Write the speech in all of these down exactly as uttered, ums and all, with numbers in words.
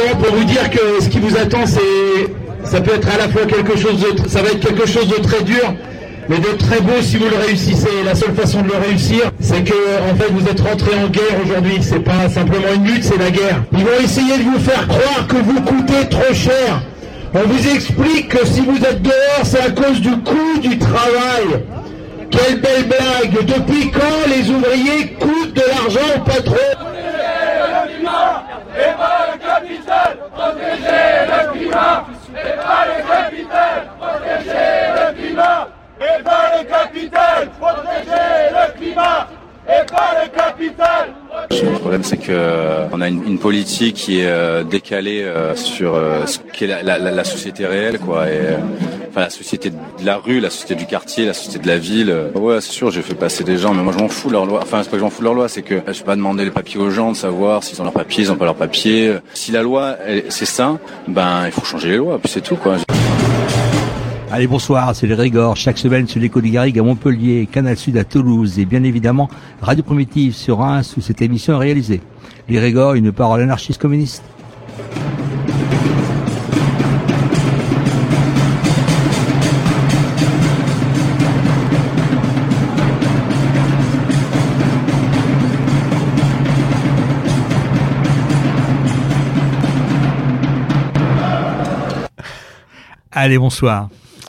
simplement pour vous dire que ce qui vous attend, c'est, ça peut être à la fois quelque chose de, ça va être quelque chose de très dur, mais de très beau si vous le réussissez. La seule façon de le réussir, c'est que, en fait, vous êtes rentré en guerre aujourd'hui. C'est pas simplement une lutte, c'est la guerre. Ils vont essayer de vous faire croire que vous coûtez trop cher. On vous explique que si vous êtes dehors, c'est à cause du coût du travail. Quelle belle blague! Depuis quand les ouvriers coûtent de l'argent au patron? Et pas le capital, protéger le climat. Et pas le capital, protéger le climat. Et pas le capital, protéger le climat. Et pas le capital. Le problème, c'est que euh, on a une, une politique qui est euh, décalée euh, sur euh, ce qu'est la, la, la société réelle, quoi. Et euh, enfin, la société de la rue, la société du quartier, la société de la ville. Euh, ouais, c'est sûr, j'ai fait passer des gens, mais moi, je m'en fous de leur loi. Enfin, c'est pas que je m'en fous de leur loi, c'est que je vais pas demander les papiers aux gens de savoir s'ils ont leurs papiers, ils ont pas leurs papiers. Si la loi, elle, c'est ça, ben, il faut changer les lois, puis c'est tout, quoi. Allez, bonsoir, c'est les Régors, chaque semaine sur l'écho du Garrigue à Montpellier, Canal Sud à Toulouse et bien évidemment Radio Primitive sur Reims où cette émission est réalisée. Les Régors, une parole anarchiste communiste. Allez, bonsoir.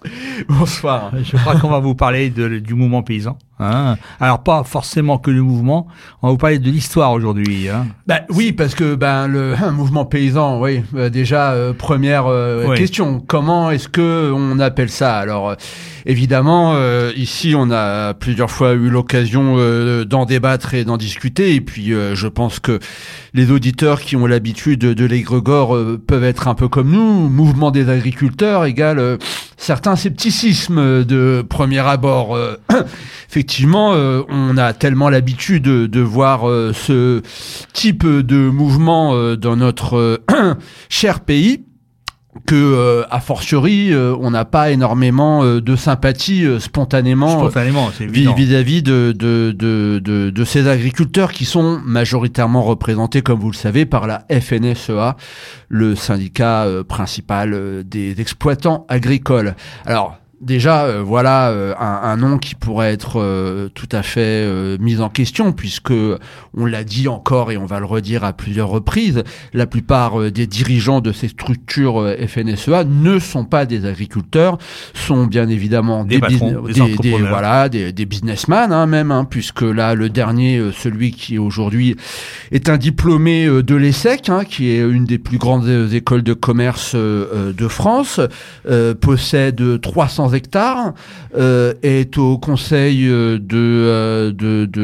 Bonsoir. Je crois qu'on va vous parler de, du mouvement paysan. Hein. Alors pas forcément que le mouvement, on va vous parler de l'histoire aujourd'hui. Hein. Ben oui, parce que ben le hein, mouvement paysan, oui, euh, déjà euh, première euh, oui. question, comment est-ce que on appelle ça? Alors euh, évidemment, euh, ici on a plusieurs fois eu l'occasion euh, d'en débattre et d'en discuter, et puis euh, je pense que les auditeurs qui ont l'habitude de l'égrégore euh, peuvent être un peu comme nous. Mouvement des agriculteurs égale euh, certains scepticismes de premier abord. Euh, effectivement, euh, on a tellement l'habitude de, de voir euh, ce type de mouvement euh, dans notre euh, cher pays, que euh, a fortiori euh, on n'a pas énormément euh, de sympathie euh, spontanément, spontanément c'est évident. vis-à-vis de de, de de de ces agriculteurs qui sont majoritairement représentés, comme vous le savez, par la F N S E A, le syndicat euh, principal euh, des exploitants agricoles. Alors déjà, euh, voilà euh, un, un nom qui pourrait être euh, tout à fait euh, mis en question, puisque on l'a dit encore et on va le redire à plusieurs reprises, la plupart euh, des dirigeants de ces structures euh, F N S E A ne sont pas des agriculteurs, sont bien évidemment des, des patrons, bus- des, des, des voilà des, des businessmen hein, même, hein, puisque là le dernier, euh, celui qui aujourd'hui est un diplômé euh, de l'ESSEC, hein, qui est une des plus grandes euh, écoles de commerce euh, de France, euh, possède trois cents hectares, euh, est au conseil de, de,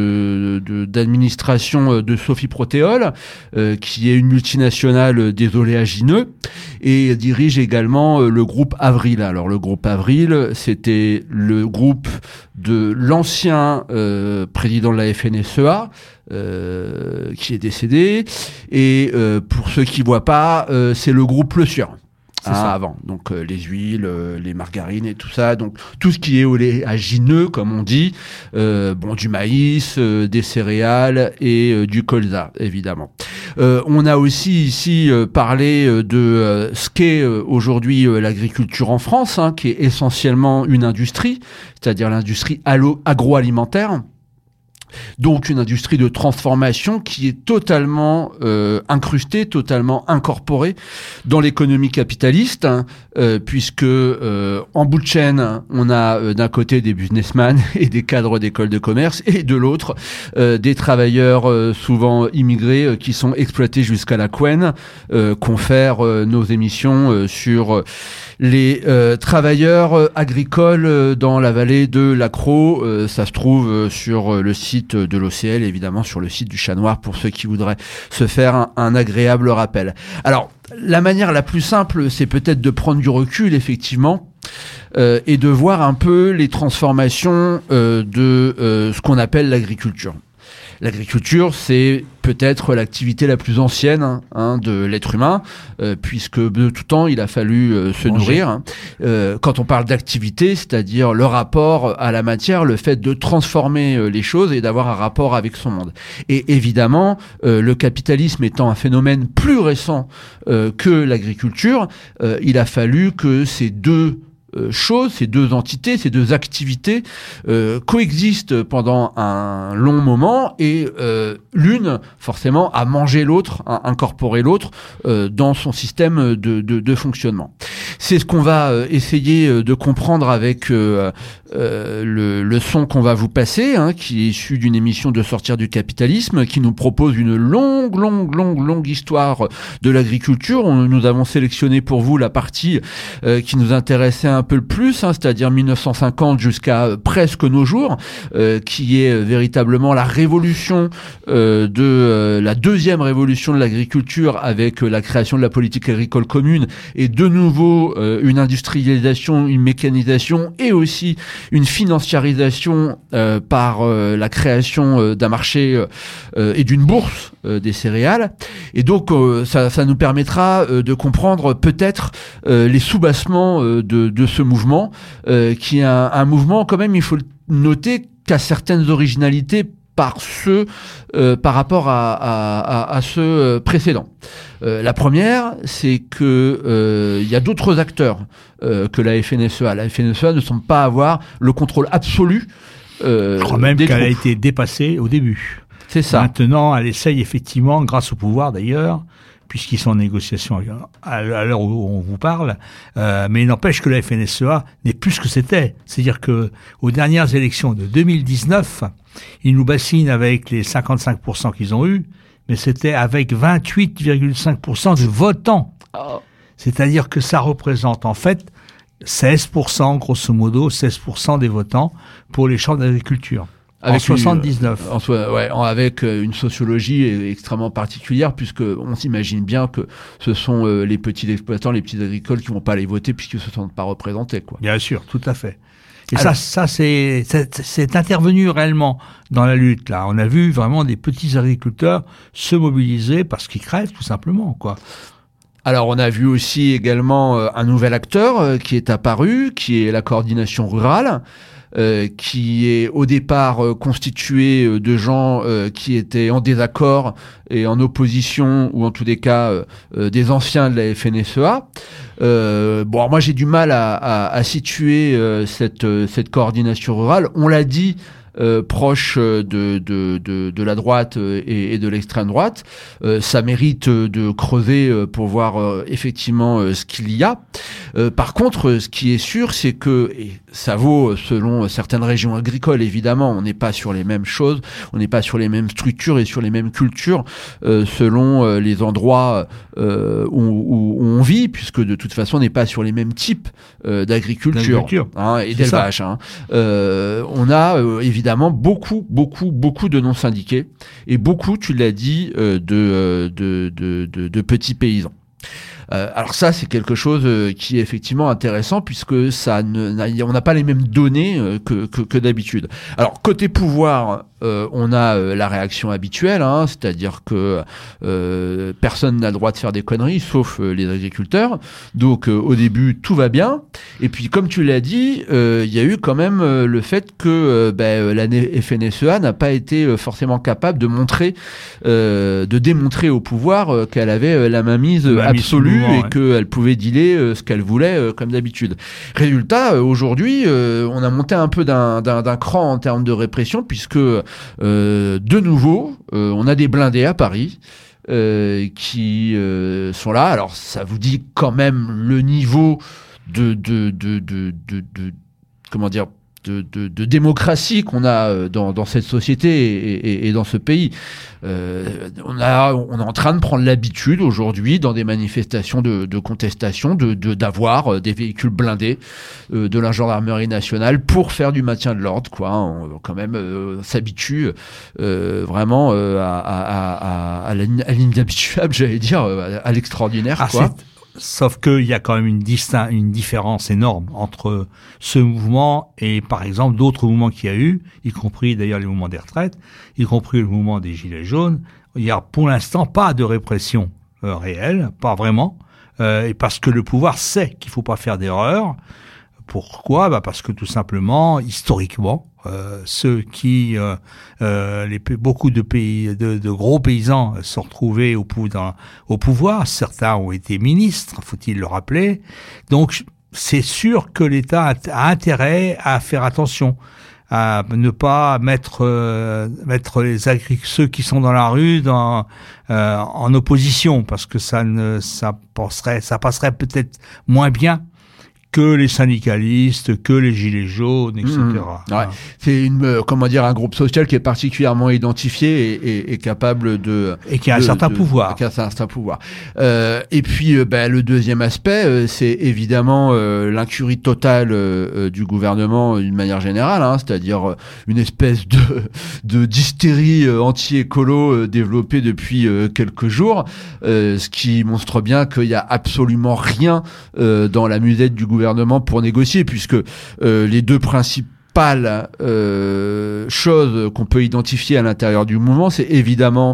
de, de d'administration de Sophie Protéol, euh, qui est une multinationale des oléagineux, et dirige également le groupe Avril. Alors le groupe Avril, c'était le groupe de l'ancien euh, président de la F N S E A, euh, qui est décédé, et euh, pour ceux qui voient pas, euh, c'est le groupe Le Sieur. C'est ah, ça. Avant, donc euh, les huiles, euh, les margarines et tout ça, donc tout ce qui est oléagineux, comme on dit, euh, bon, du maïs, euh, des céréales et euh, du colza, évidemment. Euh, on a aussi ici euh, parlé euh, de euh, ce qu'est euh, aujourd'hui euh, l'agriculture en France, hein, qui est essentiellement une industrie, c'est-à-dire l'industrie allo- agroalimentaire. Donc une industrie de transformation qui est totalement euh, incrustée, totalement incorporée dans l'économie capitaliste, hein, euh, puisque euh, en bout de chaîne, on a euh, d'un côté des businessmen et des cadres d'écoles de commerce, et de l'autre euh, des travailleurs euh, souvent immigrés euh, qui sont exploités jusqu'à la couenne, euh, confèrent euh, nos émissions euh, sur euh, les euh, travailleurs euh, agricoles euh, dans la vallée de l'Accro. Euh, ça se trouve euh, sur euh, le site de l'O C L, évidemment sur le site du Chat Noir, pour ceux qui voudraient se faire un, un agréable rappel. Alors, la manière la plus simple, c'est peut-être de prendre du recul, effectivement, euh, et de voir un peu les transformations euh, de euh, ce qu'on appelle l'agriculture. L'agriculture, c'est peut-être l'activité la plus ancienne hein, hein, de l'être humain, euh, puisque de tout temps, il a fallu euh, se Manger. nourrir. Hein. Euh, quand on parle d'activité, c'est-à-dire le rapport à la matière, le fait de transformer euh, les choses et d'avoir un rapport avec son monde. Et évidemment, euh, le capitalisme étant un phénomène plus récent euh, que l'agriculture, euh, il a fallu que ces deux Euh, choses, ces deux entités, ces deux activités euh, coexistent pendant un long moment et euh, l'une forcément a mangé l'autre, a incorporé l'autre euh, dans son système de, de, de fonctionnement. C'est ce qu'on va euh, essayer de comprendre avec euh, euh, le, le son qu'on va vous passer, hein, qui est issu d'une émission de Sortir du capitalisme, qui nous propose une longue, longue, longue, longue histoire de l'agriculture. On, nous avons sélectionné pour vous la partie euh, qui nous intéressait un peu le plus, hein, c'est-à-dire mille neuf cent cinquante jusqu'à euh, presque nos jours, euh, qui est euh, véritablement la révolution euh, de euh, la deuxième révolution de l'agriculture avec euh, la création de la politique agricole commune et de nouveau euh, une industrialisation, une mécanisation et aussi une financiarisation euh, par euh, la création euh, d'un marché euh, et d'une bourse euh, des céréales. Et donc euh, ça, ça nous permettra euh, de comprendre peut-être euh, les soubassements euh, de, de ce mouvement, euh, qui est un, un mouvement quand même, il faut noter, qui a certaines originalités par ceux, euh, par rapport à, à, à, à ceux précédents. Euh, la première, c'est que euh, il y a d'autres acteurs euh, que la F N S E A. La F N S E A ne semble pas avoir le contrôle absolu. Euh, Je crois même des qu'elle a troupes. été dépassée au début. C'est ça. Maintenant, elle essaye effectivement, grâce au pouvoir d'ailleurs, puisqu'ils sont en négociation à l'heure où on vous parle, euh, mais il n'empêche que la F N S E A n'est plus ce que c'était. C'est-à-dire que aux dernières élections de deux mille dix-neuf, ils nous bassinent avec les cinquante-cinq pour cent qu'ils ont eu, mais c'était avec vingt-huit virgule cinq pour cent de votants. Oh. C'est-à-dire que ça représente en fait seize pour cent, grosso modo, seize pour cent des votants pour les champs d'agriculture. En soixante-dix-neuf. Une, en soi, ouais, en, avec euh, une sociologie extrêmement particulière, puisque on s'imagine bien que ce sont euh, les petits exploitants, les petits agricoles qui vont pas aller voter puisqu'ils se sentent pas représentés, quoi. Bien sûr, tout à fait. Et Alors, ça, ça c'est, c'est, c'est intervenu réellement dans la lutte. Là, on a vu vraiment des petits agriculteurs se mobiliser parce qu'ils crèvent, tout simplement, quoi. Alors, on a vu aussi également euh, un nouvel acteur euh, qui est apparu, qui est la coordination rurale. Euh, qui est au départ euh, constitué euh, de gens euh, qui étaient en désaccord et en opposition, ou en tous les cas euh, euh, des anciens de la F N S E A. Euh, bon, alors moi j'ai du mal à, à, à situer euh, cette, euh, cette coordination rurale. On l'a dit, Euh, proche de, de, de, de la droite et, et de l'extrême droite. Euh, ça mérite de creuser pour voir euh, effectivement euh, ce qu'il y a. Euh, par contre, ce qui est sûr, c'est que, et ça vaut selon certaines régions agricoles, évidemment, on n'est pas sur les mêmes choses, on n'est pas sur les mêmes structures et sur les mêmes cultures euh, selon euh, les endroits euh, où, où, où on vit, puisque de toute façon, on n'est pas sur les mêmes types euh, d'agriculture, hein, et d'élevage. Hein. Euh, on a euh, évidemment Évidemment, beaucoup, beaucoup, beaucoup de non-syndiqués et beaucoup, tu l'as dit, euh, de, de, de, de, de petits paysans. Euh, alors ça, c'est quelque chose euh, qui est effectivement intéressant puisque ça ne, on n'a pas les mêmes données euh, que, que, que d'habitude. Alors côté pouvoir, euh, on a euh, la réaction habituelle, hein, c'est-à-dire que euh, personne n'a le droit de faire des conneries, sauf euh, les agriculteurs. Donc euh, au début, tout va bien. Et puis comme tu l'as dit, il euh, y a eu quand même euh, le fait que euh, ben, la F N S E A n'a pas été euh, forcément capable de montrer, euh, de démontrer au pouvoir euh, qu'elle avait euh, la mainmise euh, absolue et ouais. qu'elle pouvait dealer euh, ce qu'elle voulait euh, comme d'habitude. Résultat, euh, aujourd'hui, euh, on a monté un peu d'un, d'un, d'un cran en termes de répression puisque euh, de nouveau, euh, on a des blindés à Paris euh, qui euh, sont là. Alors, ça vous dit quand même le niveau de, de, de, de, de, de comment dire, De, de, de démocratie qu'on a dans, dans cette société et, et, et dans ce pays. Euh, on, a, on est en train de prendre l'habitude aujourd'hui dans des manifestations de, de contestation de, de, d'avoir des véhicules blindés euh, de la gendarmerie nationale pour faire du maintien de l'ordre, quoi. On quand même euh, s'habitue euh, vraiment euh, à, à, à, à, à l'inhabituable, j'allais dire, à, à l'extraordinaire, ah, quoi. C'est... sauf qu'il y a quand même une, distin- une différence énorme entre ce mouvement et, par exemple, d'autres mouvements qu'il y a eu, y compris d'ailleurs les mouvements des retraites, y compris le mouvement des Gilets jaunes. Il y a pour l'instant pas de répression euh, réelle, pas vraiment, euh, et parce que le pouvoir sait qu'il faut pas faire d'erreur. Pourquoi ? Bah parce que tout simplement, historiquement, euh, ceux qui, euh, euh, les, beaucoup de pays, de, de gros paysans se sont retrouvés au, pou, dans, au pouvoir. Certains ont été ministres, faut-il le rappeler. Donc, c'est sûr que l'État a, a intérêt à faire attention, à ne pas mettre euh, mettre les agri- ceux qui sont dans la rue dans euh, en opposition, parce que ça ne ça passerait ça passerait peut-être moins bien que les syndicalistes, que les gilets jaunes, et cetera. Mmh, ouais. C'est une, euh, comment dire, un groupe social qui est particulièrement identifié et, et, et capable de et qui a de, un certain de, pouvoir. Qui a un certain pouvoir. Euh, et puis, euh, bah, le deuxième aspect, euh, c'est évidemment euh, l'incurie totale euh, du gouvernement d'une manière générale, hein, c'est-à-dire euh, une espèce de de d'hystérie euh, anti-écolo euh, développée depuis euh, quelques jours, euh, ce qui montre bien qu'il y a absolument rien euh, dans la musette du gouvernement gouvernement pour négocier, puisque euh, les deux principales euh, choses qu'on peut identifier à l'intérieur du mouvement, c'est évidemment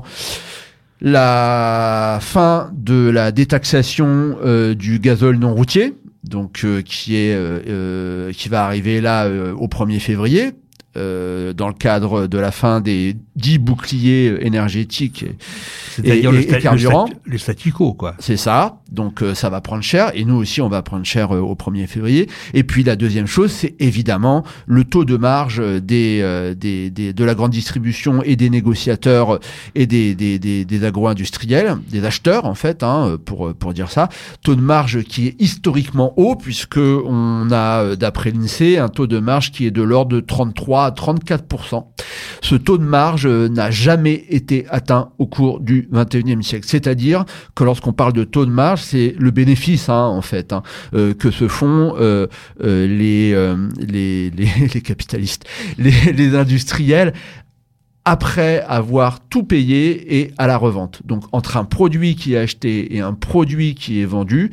la fin de la détaxation euh, du gazole non routier, donc euh, qui est euh, euh, qui va arriver là euh, au premier février. Euh, dans le cadre de la fin des dix boucliers énergétiques et, C'est-à-dire et, le, et sta- carburant. le, statu- le statu quo, quoi. C'est ça. Donc euh, ça va prendre cher et nous aussi on va prendre cher euh, au premier février. Et puis la deuxième chose, c'est évidemment le taux de marge des, euh, des, des de la grande distribution et des négociateurs et des des des, des agro-industriels, des acheteurs en fait, hein, pour pour dire ça. Taux de marge qui est historiquement haut puisque on a d'après l'INSEE un taux de marge qui est de l'ordre de trente-trois à trente-quatre pour cent. Ce taux de marge n'a jamais été atteint au cours du vingt et unième siècle. C'est-à-dire que lorsqu'on parle de taux de marge, c'est le bénéfice, hein, en fait, hein, euh, que se font euh, euh, les, euh, les, les, les capitalistes, les, les industriels, après avoir tout payé et à la revente. Donc, entre un produit qui est acheté et un produit qui est vendu,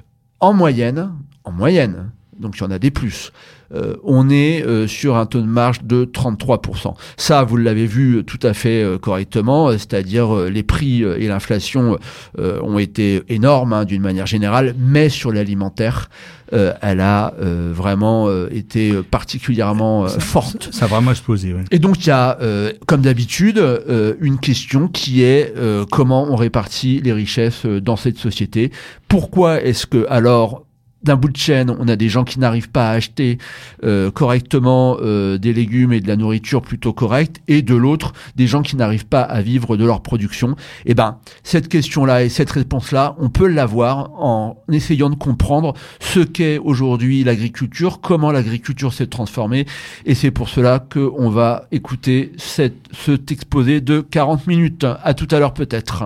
en moyenne, en moyenne, donc il y en a des plus, Euh, on est euh, sur un taux de marge de trente-trois pour cent. Ça, vous l'avez vu tout à fait euh, correctement, euh, c'est-à-dire euh, les prix euh, et l'inflation euh, ont été énormes hein, d'une manière générale, mais sur l'alimentaire, euh, elle a euh, vraiment euh, été particulièrement euh, ça, forte. Ça, ça a vraiment explosé, oui. Et donc il y a, euh, comme d'habitude, euh, une question qui est euh, comment on répartit les richesses euh, dans cette société. Pourquoi est-ce que alors d'un bout de chaîne, on a des gens qui n'arrivent pas à acheter euh, correctement euh, des légumes et de la nourriture plutôt correcte, et de l'autre, des gens qui n'arrivent pas à vivre de leur production. Et ben, cette question-là et cette réponse-là, on peut l'avoir en essayant de comprendre ce qu'est aujourd'hui l'agriculture, comment l'agriculture s'est transformée, et c'est pour cela qu'on va écouter cette, cet exposé de quarante minutes. À tout à l'heure peut-être.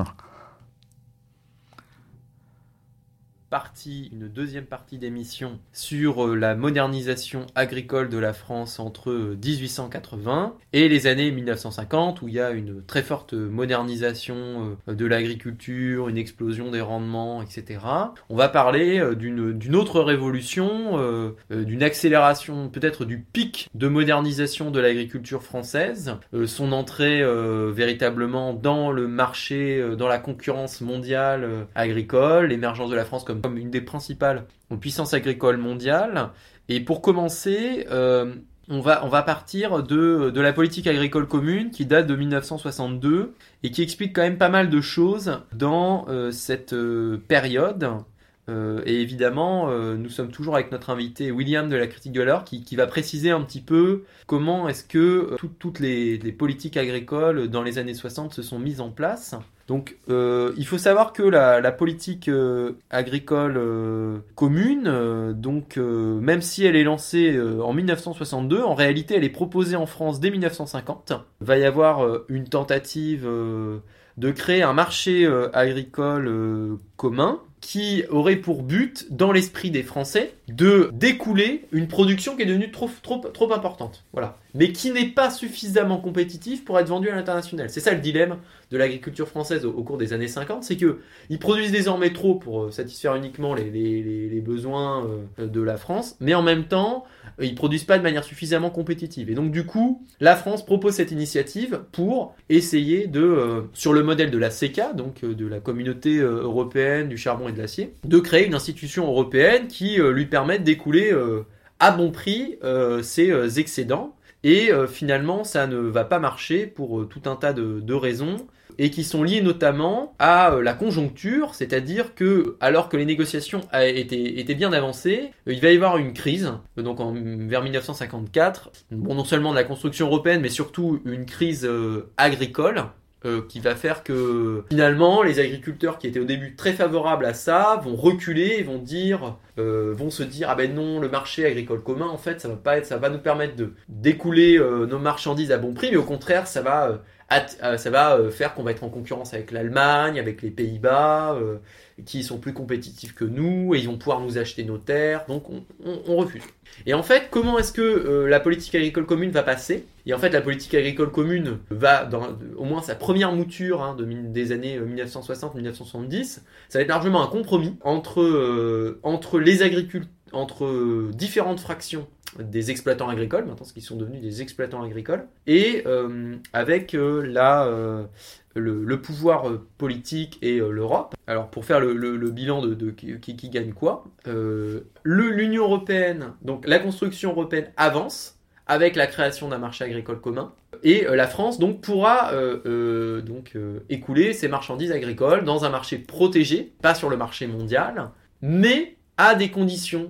Partie, une deuxième partie d'émission sur la modernisation agricole de la France entre dix-huit cent quatre-vingts et les années mille neuf cent cinquante, où il y a une très forte modernisation de l'agriculture, une explosion des rendements, et cetera. On va parler d'une, d'une autre révolution, euh, d'une accélération, peut-être du pic de modernisation de l'agriculture française, euh, son entrée euh, véritablement dans le marché, euh, dans la concurrence mondiale euh, agricole, l'émergence de la France comme comme une des principales puissances agricoles mondiales. Et pour commencer, euh, on va, on va partir de, de la politique agricole commune qui date de mille neuf cent soixante-deux et qui explique quand même pas mal de choses dans euh, cette euh, période. Euh, et évidemment, euh, nous sommes toujours avec notre invité William de la Critique de l'Heure qui, qui va préciser un petit peu comment est-ce que euh, tout, toutes les, les politiques agricoles dans les années soixante se sont mises en place. Donc, euh, il faut savoir que la, la politique euh, agricole euh, commune, euh, donc euh, même si elle est lancée euh, en mille neuf cent soixante-deux, en réalité, elle est proposée en France dès mille neuf cent cinquante. Il va y avoir euh, une tentative euh, de créer un marché euh, agricole euh, commun qui aurait pour but, dans l'esprit des Français, de découler une production qui est devenue trop, trop, trop importante. Voilà. mais qui n'est pas suffisamment compétitif pour être vendu à l'international. C'est ça le dilemme de l'agriculture française au, au cours des années cinquante, c'est qu'ils produisent désormais trop pour euh, satisfaire uniquement les, les, les, les besoins euh, de la France, mais en même temps, euh, ils produisent pas de manière suffisamment compétitive. Et donc du coup, la France propose cette initiative pour essayer de, euh, sur le modèle de la C E C A, donc euh, de la communauté euh, européenne du charbon et de l'acier, de créer une institution européenne qui euh, lui permette d'écouler euh, à bon prix euh, ses euh, excédents. Et euh, finalement, ça ne va pas marcher pour euh, tout un tas de, de raisons, et qui sont liées notamment à euh, la conjoncture, c'est-à-dire que, alors que les négociations a été, étaient bien avancées, euh, il va y avoir une crise, euh, donc en, vers dix-neuf cent cinquante-quatre, bon, non seulement de la construction européenne, mais surtout une crise euh, agricole, euh, qui va faire que, finalement, les agriculteurs qui étaient au début très favorables à ça, vont reculer et vont dire... Euh, vont se dire ah ben non, le marché agricole commun en fait ça va pas être, ça va nous permettre de d'écouler euh, nos marchandises à bon prix, mais au contraire ça va euh, at, euh, ça va euh, faire qu'on va être en concurrence avec l'Allemagne, avec les Pays-Bas euh, qui sont plus compétitifs que nous et ils vont pouvoir nous acheter nos terres, donc on, on, on refuse. Et en fait, comment est-ce que euh, la politique agricole commune va passer ? Et en fait, la politique agricole commune va, dans au moins sa première mouture hein, de, des années dix-neuf cent soixante à dix-neuf cent soixante-dix, ça va être largement un compromis entre, euh, entre les agriculteurs, entre euh, différentes fractions des exploitants agricoles, maintenant ce qui sont devenus des exploitants agricoles, et euh, avec euh, la... Euh, Le, le pouvoir euh, politique et euh, l'Europe. Alors pour faire le, le, le bilan de, de qui, qui gagne quoi, euh, le, l'Union européenne, donc la construction européenne avance avec la création d'un marché agricole commun, et euh, la France donc pourra euh, euh, donc euh, écouler ses marchandises agricoles dans un marché protégé, pas sur le marché mondial, mais à des conditions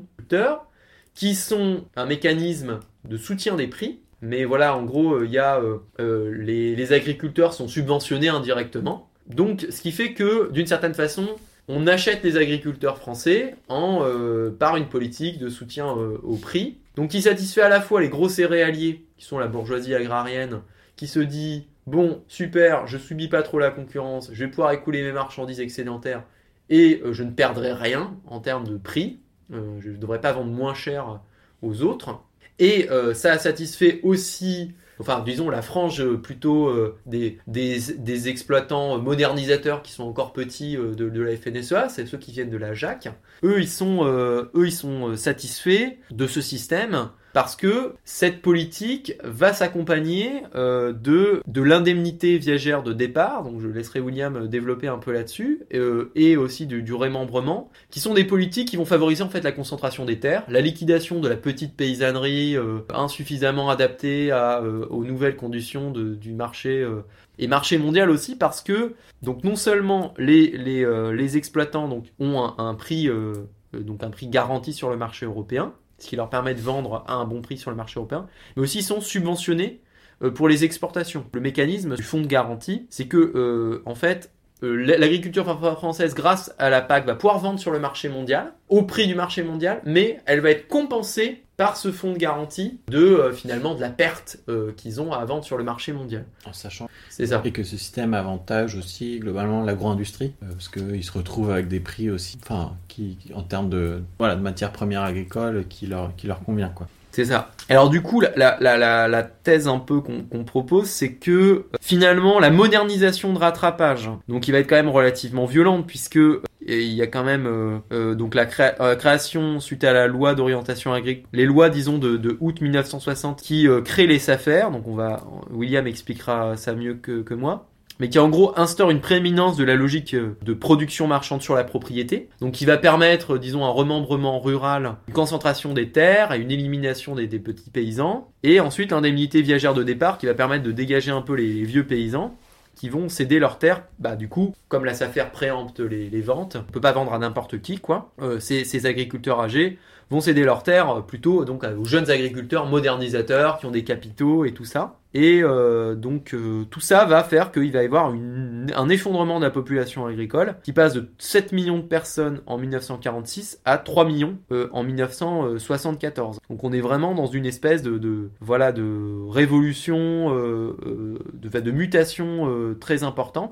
qui sont un mécanisme de soutien des prix. Mais voilà, en gros, il euh, y a euh, euh, les, les agriculteurs sont subventionnés indirectement. Donc, ce qui fait que, d'une certaine façon, on achète les agriculteurs français en, euh, par une politique de soutien euh, au prix. Donc, qui satisfait à la fois les gros céréaliers, qui sont la bourgeoisie agrarienne, qui se dit « Bon, super, je subis pas trop la concurrence, je vais pouvoir écouler mes marchandises excédentaires et euh, je ne perdrai rien en termes de prix. Euh, je ne devrais pas vendre moins cher aux autres. » Et euh, ça a satisfait aussi, enfin disons la frange plutôt euh, des, des, des exploitants modernisateurs qui sont encore petits euh, de, de la F N S E A, c'est ceux qui viennent de la J A C. Eux ils sont, euh, eux, ils sont satisfaits de ce système parce que cette politique va s'accompagner euh, de, de l'indemnité viagère de départ, donc je laisserai William développer un peu là-dessus, euh, et aussi du, du remembrement, qui sont des politiques qui vont favoriser en fait la concentration des terres, la liquidation de la petite paysannerie euh, insuffisamment adaptée à, euh, aux nouvelles conditions de, du marché euh, et marché mondial aussi, parce que donc non seulement les, les, euh, les exploitants donc, ont un, un prix euh, donc un prix garanti sur le marché européen, ce qui leur permet de vendre à un bon prix sur le marché européen, mais aussi ils sont subventionnés euh, pour les exportations. Le mécanisme du fonds de garantie, c'est que, euh, en fait, euh, l'agriculture française, grâce à la P A C, va pouvoir vendre sur le marché mondial, au prix du marché mondial, mais elle va être compensée par ce fonds de garantie de, euh, finalement, de la perte euh, qu'ils ont à vendre sur le marché mondial. En sachant c'est ça. Et que ce système avantage aussi, globalement, l'agro-industrie, euh, parce qu'ils se retrouvent avec des prix aussi, enfin, qui, qui, en termes de, voilà, de matières premières agricoles qui leur, qui leur convient, quoi. C'est ça. Alors du coup, la, la, la, la thèse un peu qu'on, qu'on propose, c'est que finalement, la modernisation de rattrapage, donc qui va être quand même relativement violente, puisque il y a quand même euh, euh, donc la créa- euh, création suite à la loi d'orientation agricole, les lois disons de, de août dix-neuf cent soixante qui euh, créent les SAFER, donc on va, William expliquera ça mieux que, que moi. Mais qui en gros instaure une prééminence de la logique de production marchande sur la propriété, donc qui va permettre, disons, un remembrement rural, une concentration des terres et une élimination des, des petits paysans, et ensuite l'indemnité viagère de départ qui va permettre de dégager un peu les, les vieux paysans qui vont céder leurs terres, bah du coup, comme la SAFER préempte les, les ventes, on peut pas vendre à n'importe qui, quoi, euh, ces, ces agriculteurs âgés vont céder leurs terres plutôt donc aux jeunes agriculteurs modernisateurs qui ont des capitaux et tout ça. Et euh, donc euh, tout ça va faire qu'il va y avoir une, un effondrement de la population agricole qui passe de sept millions de personnes en dix-neuf cent quarante-six à trois millions euh, en dix-neuf cent soixante-quatorze. Donc on est vraiment dans une espèce de, de voilà de révolution, euh, euh, de, de mutation euh, très importante.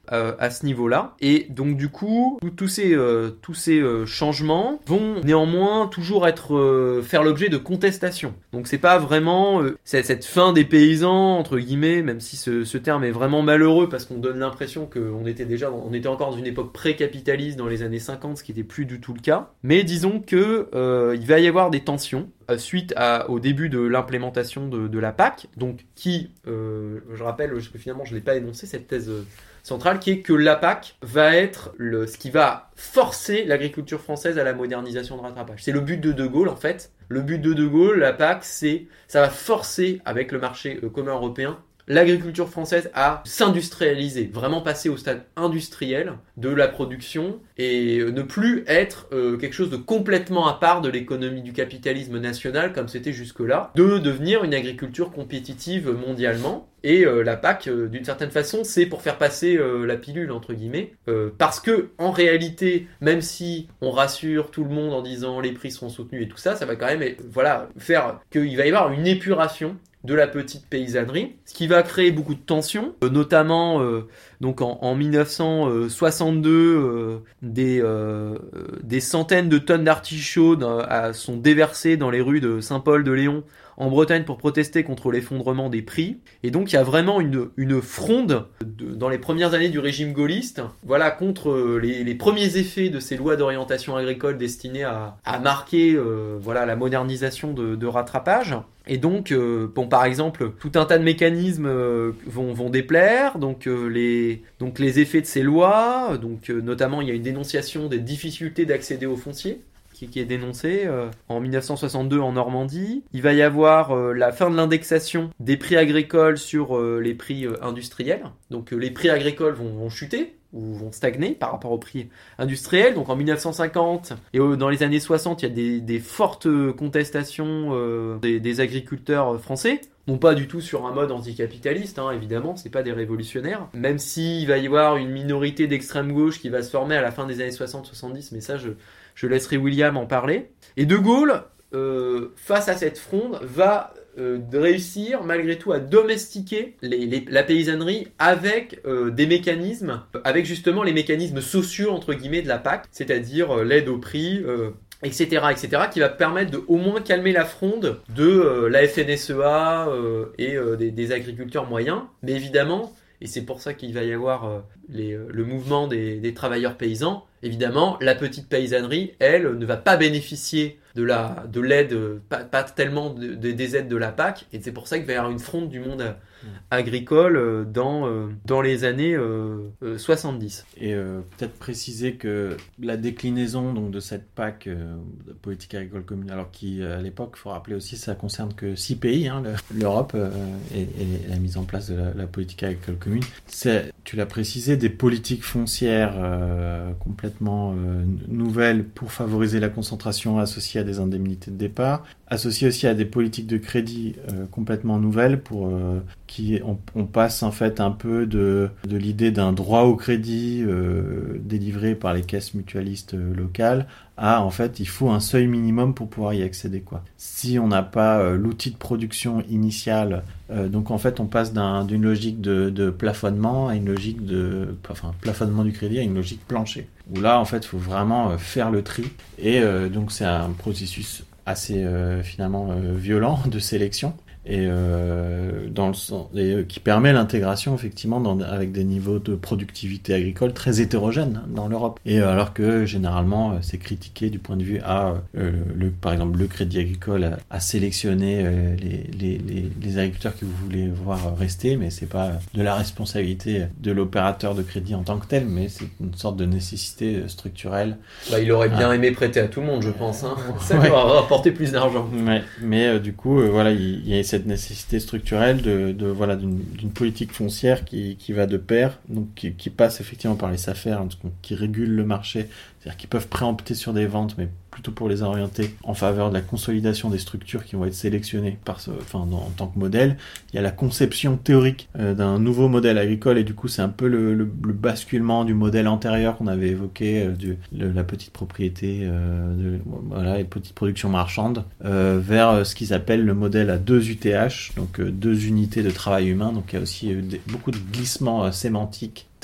euh, à ce niveau-là. Et donc du coup, tous ces, euh, tous ces euh, changements vont néanmoins toujours être euh, faire l'objet de contestations. Donc c'est pas vraiment euh, cette fin des paysans entre guillemets, même si ce, ce terme est vraiment malheureux parce qu'on donne l'impression qu'on était déjà, on était encore dans une époque pré-capitaliste dans les années cinquante, ce qui n'était plus du tout le cas. Mais disons que euh, il va y avoir des tensions euh, suite à, au début de l'implémentation de, de la P A C, donc qui, euh, je rappelle, parce que finalement je l'ai pas énoncé cette thèse euh, centrale, qui est que la P A C va être le, ce qui va forcer l'agriculture française à la modernisation de rattrapage. C'est le but de De Gaulle en fait. Le but de De Gaulle, la P A C, c'est ça va forcer avec le marché euh, commun européen l'agriculture française à s'industrialiser, vraiment passer au stade industriel de la production et ne plus être euh, quelque chose de complètement à part de l'économie du capitalisme national comme c'était jusque-là, de devenir une agriculture compétitive mondialement. Et euh, la P A C, euh, d'une certaine façon, c'est pour faire passer euh, la pilule, entre guillemets, euh, parce que en réalité, même si on rassure tout le monde en disant les prix seront soutenus et tout ça, ça va quand même voilà, faire qu'il va y avoir une épuration de la petite paysannerie, ce qui va créer beaucoup de tensions, euh, notamment euh, donc en, en dix-neuf cent soixante-deux, euh, des, euh, des centaines de tonnes d'artichauts euh, sont déversées dans les rues de Saint-Paul-de-Léon en Bretagne pour protester contre l'effondrement des prix. Et donc il y a vraiment une, une fronde de, dans les premières années du régime gaulliste, voilà, contre les, les premiers effets de ces lois d'orientation agricole destinées à, à marquer euh, voilà, la modernisation de, de rattrapage. Et donc, euh, bon, par exemple, tout un tas de mécanismes euh, vont, vont déplaire. Donc, euh, les, donc, les effets de ces lois, donc, euh, notamment, il y a une dénonciation des difficultés d'accéder au foncier qui, qui est dénoncée euh, en dix-neuf cent soixante-deux en Normandie. Il va y avoir euh, la fin de l'indexation des prix agricoles sur euh, les prix euh, industriels. Donc, euh, les prix agricoles vont, vont chuter ou vont stagner par rapport au prix industriel. Donc en dix-neuf cent cinquante et dans les années soixante, il y a des, des fortes contestations euh, des, des agriculteurs français. Non pas du tout sur un mode anticapitaliste, hein, évidemment, c'est pas des révolutionnaires. Même s'il va y avoir une minorité d'extrême gauche qui va se former à la fin des années soixante soixante-dix, mais ça je, je laisserai William en parler. Et De Gaulle, euh, face à cette fronde, va Euh, de réussir malgré tout à domestiquer les, les, la paysannerie avec euh, des mécanismes, avec justement les mécanismes sociaux entre guillemets de la P A C, c'est-à-dire euh, l'aide au prix, euh, et cetera, et cetera, qui va permettre de au moins calmer la fronde de euh, la F N S E A euh, et euh, des, des agriculteurs moyens. Mais évidemment, et c'est pour ça qu'il va y avoir euh, les, euh, le mouvement des, des travailleurs paysans, évidemment, la petite paysannerie, elle, ne va pas bénéficier de la de l'aide, pas, pas tellement de, de, des aides de la P A C, et c'est pour ça qu'il va y avoir une fronde du monde agricole dans, dans les années euh, soixante-dix. Et euh, peut-être préciser que la déclinaison donc, de cette P A C, euh, de politique agricole commune, alors qui à l'époque, il faut rappeler aussi, ça concerne que six pays, hein, le, l'Europe euh, et, et la mise en place de la, la politique agricole commune. C'est, tu l'as précisé, des politiques foncières euh, complètement euh, nouvelles pour favoriser la concentration associée à des indemnités de départ, associées aussi à des politiques de crédit euh, complètement nouvelles pour euh, qui on, on passe en fait un peu de de l'idée d'un droit au crédit euh, délivré par les caisses mutualistes euh, locales à en fait il faut un seuil minimum pour pouvoir y accéder quoi. Si on n'a pas euh, l'outil de production initial, euh, donc en fait on passe d'un, d'une logique de, de plafonnement à une logique de enfin plafonnement du crédit à une logique plancher. Où là en fait il faut vraiment euh, faire le tri et euh, donc c'est un processus assez euh, finalement euh, violent de sélection et euh, dans le sens et, euh, qui permet l'intégration effectivement dans, avec des niveaux de productivité agricole très hétérogènes dans l'Europe. Et euh, alors que généralement euh, c'est critiqué du point de vue à euh, le par exemple le Crédit Agricole a, a sélectionné euh, les, les les les agriculteurs que vous voulez voir rester, mais c'est pas de la responsabilité de l'opérateur de crédit en tant que tel, mais c'est une sorte de nécessité structurelle. Bah, il aurait bien ah. aimé prêter à tout le monde, je pense. Hein. Ça ouais. va rapporter plus d'argent. Ouais. Mais euh, du coup, euh, voilà, il, il y a cette nécessité structurelle de, de voilà d'une, d'une politique foncière qui, qui va de pair, donc qui, qui passe effectivement par les S A F E R, hein, qui régulent le marché, c'est-à-dire qu'ils peuvent préempter sur des ventes, mais plutôt pour les orienter en faveur de la consolidation des structures qui vont être sélectionnées par ce, enfin, dans, en tant que modèle. Il y a la conception théorique euh, d'un nouveau modèle agricole, et du coup c'est un peu le, le, le basculement du modèle antérieur qu'on avait évoqué, euh, de, de la petite propriété, euh, de, voilà, et petite production marchande, euh, vers euh, ce qu'ils appellent le modèle à deux U T H, donc euh, deux unités de travail humain. Donc il y a aussi euh, des, beaucoup de glissements euh, sémantiques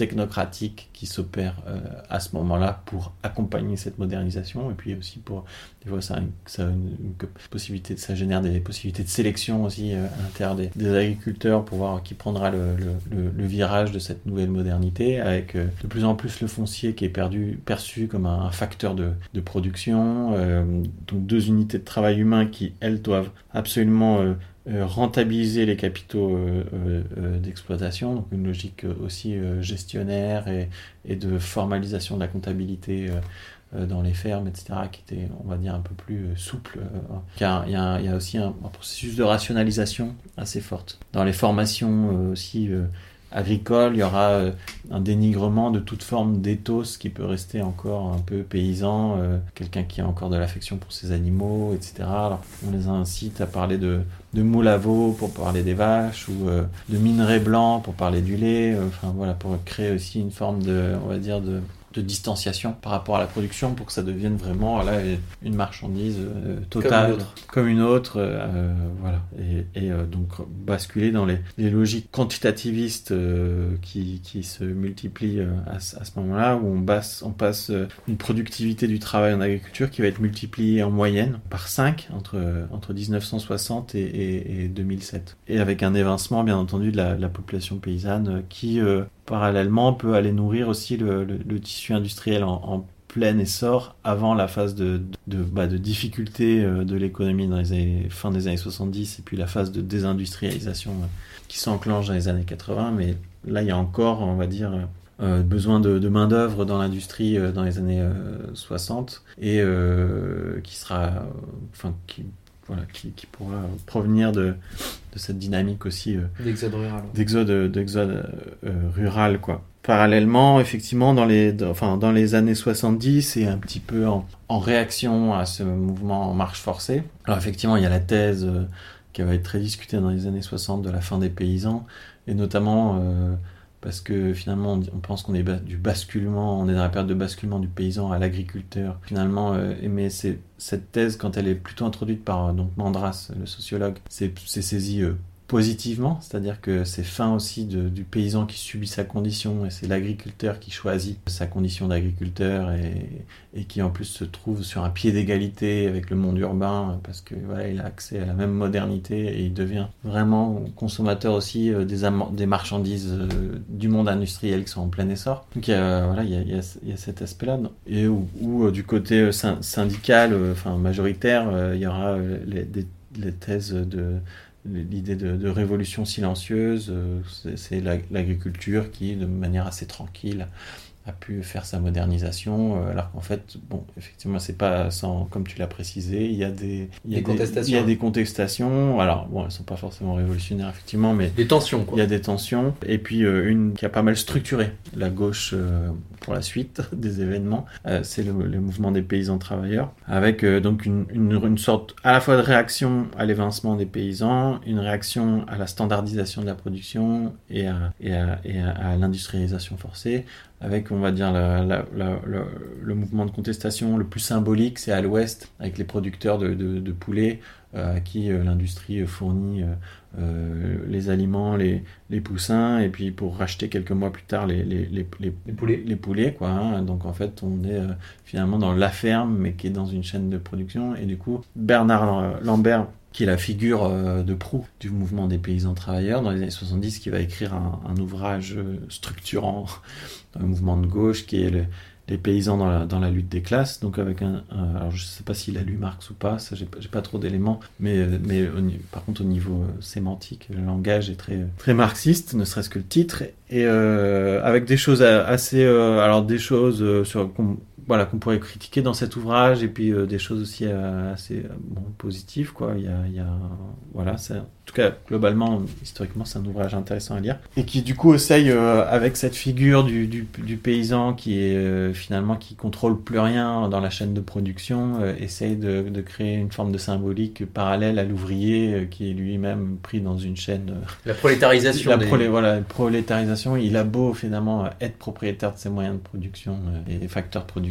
technocratique qui s'opère euh, à ce moment-là pour accompagner cette modernisation, et puis aussi pour des fois ça, ça une, une possibilité, ça génère des possibilités de sélection aussi euh, à l'intérieur des, des agriculteurs pour voir qui prendra le, le, le, le virage de cette nouvelle modernité, avec euh, de plus en plus le foncier qui est perdu, perçu comme un, un facteur de, de production, euh, donc deux unités de travail humain qui elles doivent absolument euh, Euh, rentabiliser les capitaux euh, euh, d'exploitation, donc une logique aussi euh, gestionnaire et, et de formalisation de la comptabilité euh, euh, dans les fermes, et cetera, qui était, on va dire, un peu plus euh, souple. Euh, car il y a, il y a aussi un, un processus de rationalisation assez forte. Dans les formations euh, aussi euh, agricoles, il y aura euh, un dénigrement de toute forme d'éthos qui peut rester encore un peu paysan, euh, quelqu'un qui a encore de l'affection pour ses animaux, et cetera. Alors, on les incite à parler de, de moule à veau pour parler des vaches, ou euh, de minerai blanc pour parler du lait, euh, enfin voilà, pour créer aussi une forme de, on va dire, de de distanciation par rapport à la production pour que ça devienne vraiment là une marchandise euh, totale comme une autre, euh, voilà, et, et euh, donc basculer dans les, les logiques quantitativistes euh, qui, qui se multiplient euh, à, à ce moment-là, où on, basse, on passe euh, une productivité du travail en agriculture qui va être multipliée en moyenne par cinq entre, entre dix-neuf cent soixante et, et, et deux mille sept, et avec un évincement bien entendu de la, de la population paysanne euh, qui euh, parallèlement peut aller nourrir aussi le, le, le tissu industriel en, en plein essor avant la phase de, de, de, bah, de difficulté de l'économie dans les années, fin des années soixante-dix, et puis la phase de désindustrialisation qui s'enclenche dans les années quatre-vingts. Mais là, il y a encore, on va dire, euh, besoin de, de main-d'œuvre dans l'industrie euh, dans les années euh, soixante, et euh, qui sera, euh, enfin, qui, voilà, qui, qui pourra provenir de, de cette dynamique aussi euh, d'exode rural, d'exode, d'exode euh, rural, quoi. Parallèlement, effectivement, dans les, dans, enfin, dans les années soixante-dix, et un petit peu en, en réaction à ce mouvement en marche forcée. Alors effectivement, il y a la thèse euh, qui va être très discutée dans les années soixante de la fin des paysans, et notamment euh, parce que finalement, on, on pense qu'on est ba- du basculement, on est dans la période de basculement du paysan à l'agriculteur. Finalement, euh, mais c'est, cette thèse, quand elle est plutôt introduite par donc Mandras, le sociologue, c'est, c'est saisi euh, positivement, c'est-à-dire que c'est fin aussi de, du paysan qui subit sa condition, et c'est l'agriculteur qui choisit sa condition d'agriculteur, et, et qui en plus se trouve sur un pied d'égalité avec le monde urbain, parce que voilà, il a accès à la même modernité, et il devient vraiment consommateur aussi des, am- des marchandises du monde industriel qui sont en plein essor. Donc il y a, voilà, il y a, il y a, il y a cet aspect-là, et où, où du côté syndical, enfin majoritaire, il y aura les, des, les thèses de l'idée de, de révolution silencieuse, c'est, c'est l'agriculture qui, de manière assez tranquille, a pu faire sa modernisation, alors qu'en fait, bon, effectivement, c'est pas sans, comme tu l'as précisé, il y a des, il y a des, contestations. Il y a des contestations, alors, bon, elles sont pas forcément révolutionnaires, effectivement, mais... Des tensions, quoi. Il y a des tensions, et puis euh, une qui a pas mal structuré la gauche euh, pour la suite des événements, euh, c'est le, le mouvement des paysans travailleurs, avec euh, donc une, une, une sorte à la fois de réaction à l'évincement des paysans, une réaction à la standardisation de la production, et à, et à, et à, à l'industrialisation forcée, avec, on va dire, la, la, la, la, le mouvement de contestation le plus symbolique, c'est à l'ouest, avec les producteurs de, de, de poulets, euh, à qui euh, l'industrie fournit euh, euh, les aliments, les, les poussins, et puis pour racheter quelques mois plus tard les, les, les, les, les poulets. Les poulets, quoi, hein. Donc en fait, on est euh, finalement dans la ferme, mais qui est dans une chaîne de production. Et du coup, Bernard Lambert, qui est la figure euh, de proue du mouvement des paysans travailleurs dans les années soixante-dix, qui va écrire un, un ouvrage euh, structurant dans le mouvement de gauche, qui est le, les paysans dans la, dans la lutte des classes. Donc avec un, un alors je sais pas s'il a lu Marx ou pas, ça j'ai, j'ai pas trop d'éléments, mais, mais au, par contre au niveau euh, sémantique, le langage est très, très marxiste, ne serait-ce que le titre, et euh, avec des choses assez, euh, alors des choses euh, sur qu'on, voilà, qu'on pourrait critiquer dans cet ouvrage, et puis euh, des choses aussi euh, assez euh, bon, positives, quoi. Il y a, il y a voilà, c'est, en tout cas globalement, historiquement, c'est un ouvrage intéressant à lire, et qui du coup essaye euh, avec cette figure du, du, du paysan qui est euh, finalement qui contrôle plus rien dans la chaîne de production, euh, essaye de, de créer une forme de symbolique parallèle à l'ouvrier euh, qui est lui-même pris dans une chaîne. Euh, la prolétarisation. La des... prolé, voilà, la prolétarisation. Il a beau finalement être propriétaire de ses moyens de production, euh, et facteurs de production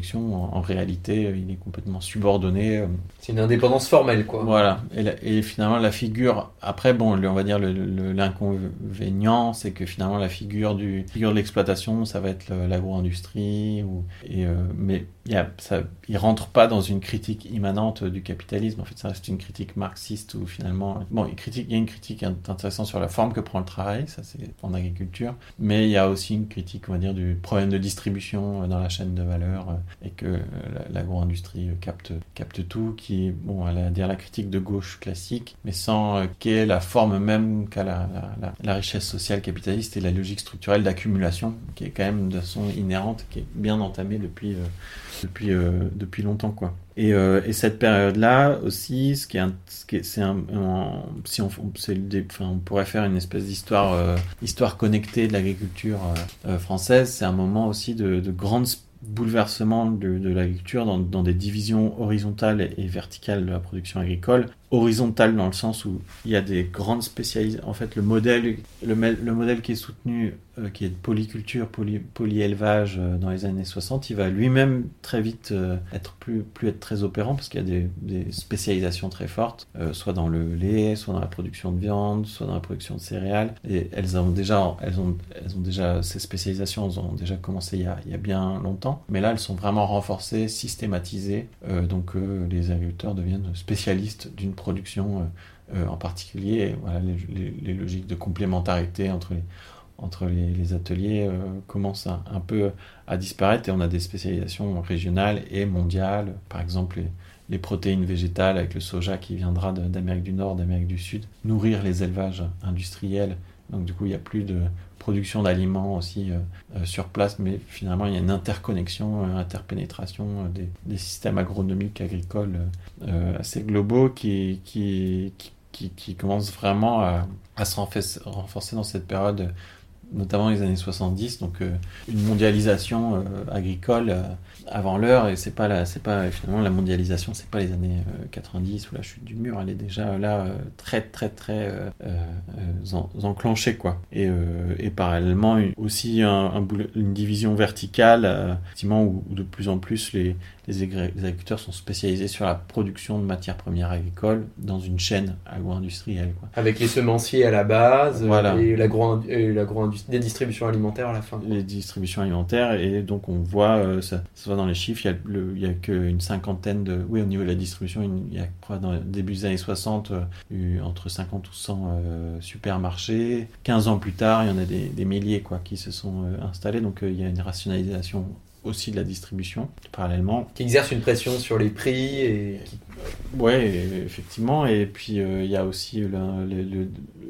production, en, en réalité, il est complètement subordonné. C'est une indépendance formelle, quoi. Voilà. Et, la, et finalement, la figure... Après, bon, on va dire le, le, l'inconvénient, c'est que finalement, la figure, du, figure de l'exploitation, ça va être le, l'agro-industrie. Ou, et, euh, mais il ne rentre pas dans une critique immanente du capitalisme. En fait, ça reste une critique marxiste où finalement... Bon, il, critique, il y a une critique intéressante sur la forme que prend le travail, ça c'est en agriculture, mais il y a aussi une critique, on va dire, du problème de distribution dans la chaîne de valeur et que l'agro-industrie capte, capte tout, qui est, bon, elle a dire la critique de gauche classique, mais sans qu'elle ait la forme même qu'a la, la, la, la richesse sociale capitaliste et la logique structurelle d'accumulation, qui est quand même de façon inhérente, qui est bien entamée depuis, euh, depuis, euh, depuis longtemps, quoi. Et, euh, et cette période-là aussi, ce qui est, un, ce qui est c'est un, un, si on, c'est le, enfin, on pourrait faire une espèce d'histoire, euh, histoire connectée de l'agriculture euh, française. C'est un moment aussi de, de grandes bouleversement de, de l'agriculture dans, dans des divisions horizontales et, et verticales de la production agricole. Horizontale dans le sens où il y a des grandes spécialisations. En fait, le modèle, le, le modèle qui est soutenu, euh, qui est de polyculture, poly, polyélevage euh, dans les années soixante, il va lui-même très vite euh, être plus, plus être très opérant parce qu'il y a des, des spécialisations très fortes, euh, soit dans le lait, soit dans la production de viande, soit dans la production de céréales. Et elles ont déjà, elles ont, elles ont déjà ces spécialisations, elles ont déjà commencé il y a, il y a bien longtemps. Mais là, elles sont vraiment renforcées, systématisées. Euh, donc, euh, les agriculteurs deviennent spécialistes d'une production euh, en particulier. Et voilà, les, les, les logiques de complémentarité entre les, entre les, les ateliers euh, commencent un, un peu à disparaître et on a des spécialisations régionales et mondiales. Par exemple, les, les protéines végétales avec le soja qui viendra de, d'Amérique du Nord, d'Amérique du Sud, nourrir les élevages industriels. Donc du coup, il n'y a plus de production d'aliments aussi euh, euh, sur place, mais finalement, il y a une interconnexion, euh, interpénétration euh, des, des systèmes agronomiques, agricoles euh, assez globaux qui, qui, qui, qui, qui commencent vraiment à, à se renforcer dans cette période, notamment les années soixante-dix, donc euh, une mondialisation euh, agricole euh, avant l'heure, et c'est pas la, c'est pas finalement la mondialisation, c'est pas les années euh, quatre-vingt-dix ou la chute du mur, elle est déjà là euh, très très très euh, euh, en, enclenchée, quoi. Et, euh, et parallèlement une, aussi un, un, une division verticale, euh, effectivement, où, où de plus en plus les Les agriculteurs sont spécialisés sur la production de matières premières agricoles dans une chaîne agro-industrielle, quoi. Avec les semenciers à la base, voilà. et, l'agro- et l'agro-industrie, des distributions alimentaires à la fin. Les distributions alimentaires, et donc on voit, euh, ça, ça va dans les chiffres, il y a, le, il y a qu'une cinquantaine de... Oui, au niveau de la distribution, il y a, je crois, dans le début des années soixante, euh, eu entre cinquante ou cent euh, supermarchés. quinze ans plus tard, il y en a des, des milliers, quoi, qui se sont euh, installés, donc euh, il y a une rationalisation aussi de la distribution, parallèlement. Qui exerce une pression sur les prix et... Ouais, effectivement, et puis il euh, y a aussi la, le, le,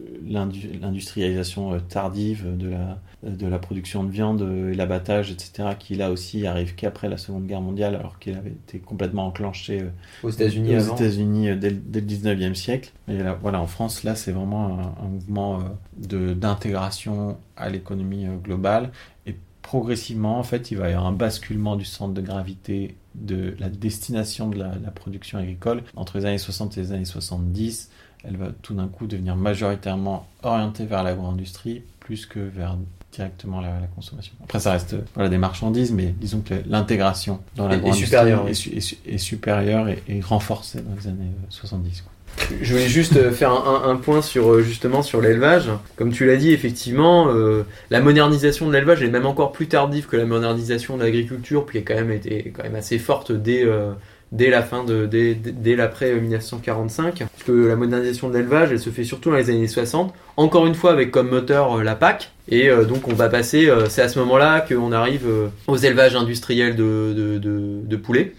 l'industrialisation tardive de la, de la production de viande et l'abattage, et cetera, qui là aussi arrive qu'après la Seconde Guerre mondiale, alors qu'il avait été complètement enclenché aux États-Unis, aux États-Unis dès, dès le dix-neuvième siècle. Et là, voilà, en France, là, c'est vraiment un, un mouvement de, d'intégration à l'économie globale. Et progressivement, en fait, il va y avoir un basculement du centre de gravité de la destination de la, la production agricole. Entre les années soixante et les années soixante-dix, elle va tout d'un coup devenir majoritairement orientée vers l'agro-industrie plus que vers directement la, la consommation. Après, ça reste voilà, des marchandises, mais disons que l'intégration dans l'agro-industrie est supérieure, est, est, est, est supérieure et, et renforcée dans les années soixante-dix, quoi. Je voulais juste faire un, un, un point sur justement sur l'élevage. Comme tu l'as dit, effectivement, euh, la modernisation de l'élevage est même encore plus tardive que la modernisation de l'agriculture, puis elle a quand même été quand même assez forte dès euh, dès la fin de dès, dès l'après dix-neuf cent quarante-cinq. Parce que la modernisation de l'élevage, elle se fait surtout dans les années soixante. Encore une fois, avec comme moteur euh, la P A C. Et euh, donc on va passer. Euh, c'est à ce moment-là qu'on arrive euh, aux élevages industriels de de, de, de poulets.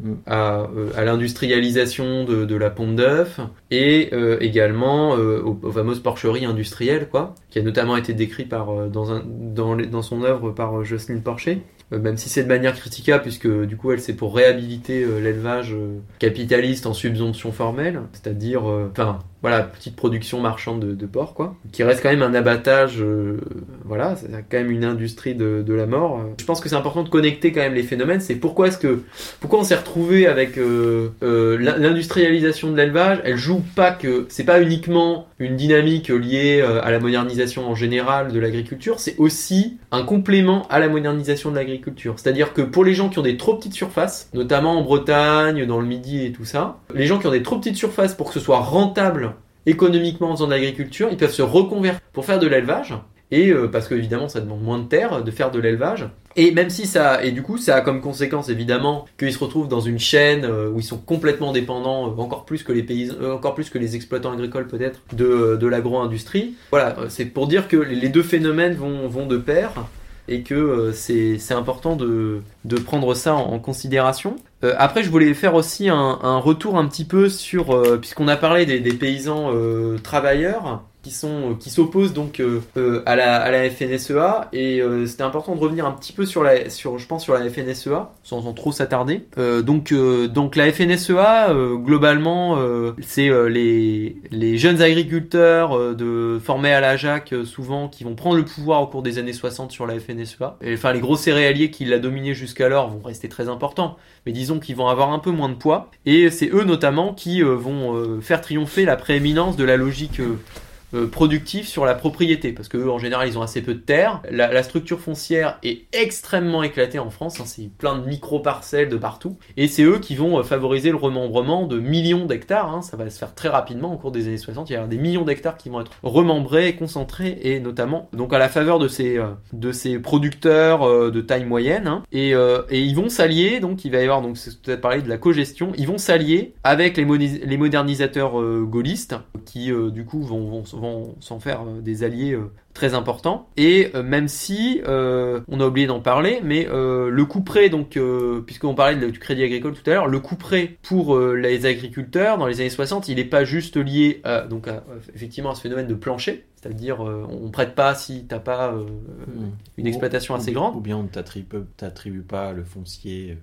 À, euh, à l'industrialisation de, de la ponte d'œuf et euh, également euh, aux, aux fameuses porcheries industrielles, quoi, qui a notamment été décrit par, euh, dans, un, dans, les, dans son œuvre par euh, Jocelyne Porcher, euh, même si c'est de manière critiquable, puisque du coup elle c'est pour réhabiliter euh, l'élevage euh, capitaliste en subvention formelle, c'est-à-dire, enfin, euh, voilà, petite production marchande de, de porc, quoi, qui reste quand même un abattage, euh, voilà, c'est quand même une industrie de, de la mort. Je pense que c'est important de connecter quand même les phénomènes. C'est pourquoi est-ce que, pourquoi on s'est retrouvé avec euh, euh, l'industrialisation de l'élevage. Elle joue pas que, c'est pas uniquement une dynamique liée euh, à la modernisation en général de l'agriculture, c'est aussi un complément à la modernisation de l'agriculture. C'est-à-dire que pour les gens qui ont des trop petites surfaces, notamment en Bretagne, dans le Midi et tout ça, les gens qui ont des trop petites surfaces pour que ce soit rentable économiquement en faisant de l'agriculture, ils peuvent se reconvertir pour faire de l'élevage. Et euh, parce que évidemment ça demande moins de terre de faire de l'élevage. Et même si ça, et du coup ça a comme conséquence évidemment qu'ils se retrouvent dans une chaîne euh, où ils sont complètement dépendants, euh, encore plus que les paysans, euh, encore plus que les exploitants agricoles peut-être, de, de l'agro-industrie. Voilà, euh, c'est pour dire que les deux phénomènes vont, vont de pair et que euh, c'est, c'est important de, de prendre ça en, en considération. Euh, après, je voulais faire aussi un, un retour un petit peu sur, euh, puisqu'on a parlé des, des paysans euh, travailleurs, qui sont qui s'opposent donc euh, euh, à la à la F N S E A, et euh, c'était important de revenir un petit peu sur la sur je pense sur la F N S E A sans en trop s'attarder. Euh, donc euh, donc la F N S E A euh, globalement euh, c'est euh, les les jeunes agriculteurs euh, de formés à la J A C euh, souvent qui vont prendre le pouvoir au cours des années soixante sur la F N S E A. Et, enfin les gros céréaliers qui l'a dominé jusqu'alors vont rester très importants, mais disons qu'ils vont avoir un peu moins de poids, et c'est eux notamment qui euh, vont euh, faire triompher la prééminence de la logique euh, Euh, productifs sur la propriété, parce que eux, en général ils ont assez peu de terre. La, la structure foncière est extrêmement éclatée en France, hein, c'est plein de micro-parcelles de partout, et c'est eux qui vont euh, favoriser le remembrement de millions d'hectares, hein, ça va se faire très rapidement au cours des années soixante, il y a des millions d'hectares qui vont être remembrés, concentrés, et notamment donc à la faveur de ces, euh, de ces producteurs euh, de taille moyenne, hein, et, euh, et ils vont s'allier, donc il va y avoir, donc c'est peut-être parler de la cogestion, ils vont s'allier avec les, moni- les modernisateurs euh, gaullistes, qui euh, du coup vont, vont vont s'en faire euh, des alliés euh, très importants. Et euh, même si, euh, on a oublié d'en parler, mais euh, le couperet, donc, euh, puisqu'on parlait de, du crédit agricole tout à l'heure, le couperet pour euh, les agriculteurs dans les années soixante, il n'est pas juste lié à, donc à, effectivement à ce phénomène de plancher, c'est-à-dire euh, on ne prête pas si tu n'as pas euh, mmh. une exploitation ou, assez ou, grande. Ou bien on ne t'attribue, t'attribue pas le foncier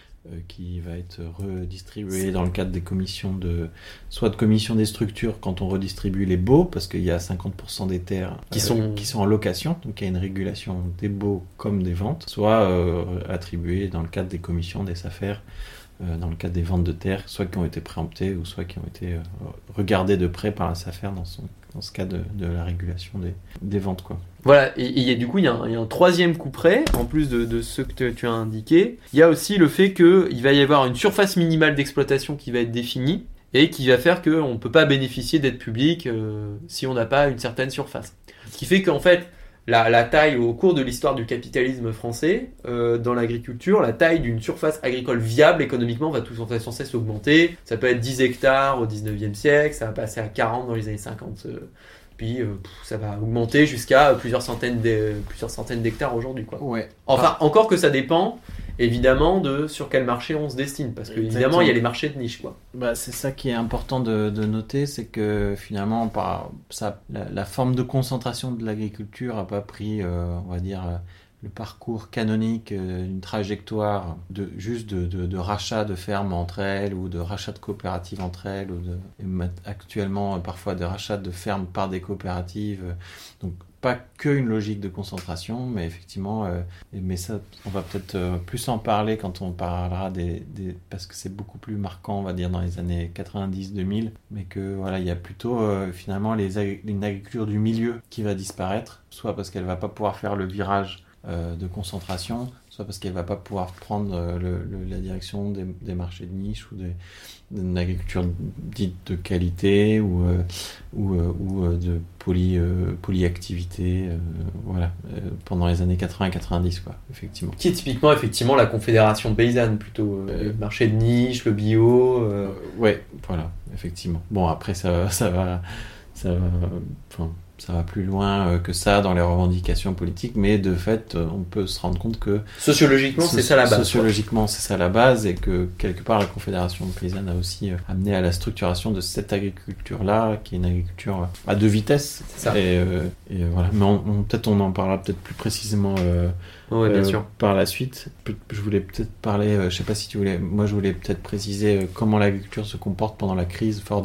qui va être redistribué dans le cadre des commissions de soit de commissions des structures quand on redistribue les baux, parce qu'il y a cinquante pour cent des terres qui, euh, sont... qui sont en location, donc il y a une régulation des baux comme des ventes, soit euh, attribuées dans le cadre des commissions des S A F E R, euh, dans le cadre des ventes de terres, soit qui ont été préemptées ou soit qui ont été euh, regardées de près par la S A F E R dans, son, dans ce cas de, de la régulation des, des ventes, quoi. Voilà, et, et du coup, il y, a un, il y a un troisième couperet, en plus de, de ceux que tu, tu as indiqués. Il y a aussi le fait qu'il va y avoir une surface minimale d'exploitation qui va être définie, et qui va faire qu'on ne peut pas bénéficier d'aide publique euh, si on n'a pas une certaine surface. Ce qui fait qu'en fait, la, la taille, au cours de l'histoire du capitalisme français, euh, dans l'agriculture, la taille d'une surface agricole viable économiquement va tout sans cesse augmenter. Ça peut être dix hectares au dix-neuvième siècle, ça va passer à quarante dans les années cinquante. Euh, Puis euh, ça va augmenter jusqu'à plusieurs centaines, de, plusieurs centaines d'hectares aujourd'hui, quoi. Ouais. Enfin, ah. encore que ça dépend évidemment de sur quel marché on se destine, parce que évidemment il y a les marchés de niche, quoi. Bah, c'est ça qui est important de, de noter, c'est que finalement par, ça, la, la forme de concentration de l'agriculture n'a pas pris, euh, on va dire, le parcours canonique d'une trajectoire de, juste de, de, de rachat de fermes entre elles ou de rachat de coopératives entre elles, ou de, et actuellement parfois de rachat de fermes par des coopératives. Donc pas qu'une logique de concentration, mais effectivement, euh, mais ça, on va peut-être euh, plus en parler quand on parlera des, des, parce que c'est beaucoup plus marquant, on va dire, dans les années quatre-vingt-dix deux mille, mais que voilà, il y a plutôt euh, finalement les, une agriculture du milieu qui va disparaître, soit parce qu'elle va pas pouvoir faire le virage euh, de concentration, soit parce qu'elle va pas pouvoir prendre euh, le, le, la direction des, des marchés de niche ou des d'une agriculture dite de qualité ou, euh, ou, euh, ou euh, de poly, euh, polyactivité, euh, voilà, euh, pendant les années quatre-vingts quatre-vingt-dix, quoi, effectivement. Qui est typiquement, effectivement, la confédération paysanne, plutôt, euh, le marché de niche, le bio... Euh... Euh, ouais, voilà, effectivement. Bon, après, ça, ça va... Ça va enfin, ça va plus loin que ça dans les revendications politiques, mais de fait, on peut se rendre compte que... Sociologiquement, so- c'est ça la base. Sociologiquement, quoi. C'est ça la base, et que quelque part, la Confédération paysanne a aussi amené à la structuration de cette agriculture-là, qui est une agriculture à deux vitesses. C'est ça. Et, euh, et voilà. Mais on, on, peut-être on en parlera peut-être plus précisément euh, ouais, bien euh, sûr. par la suite. Je voulais peut-être parler, euh, je sais pas si tu voulais... Moi, je voulais peut-être préciser euh, comment l'agriculture se comporte pendant la crise fordiste.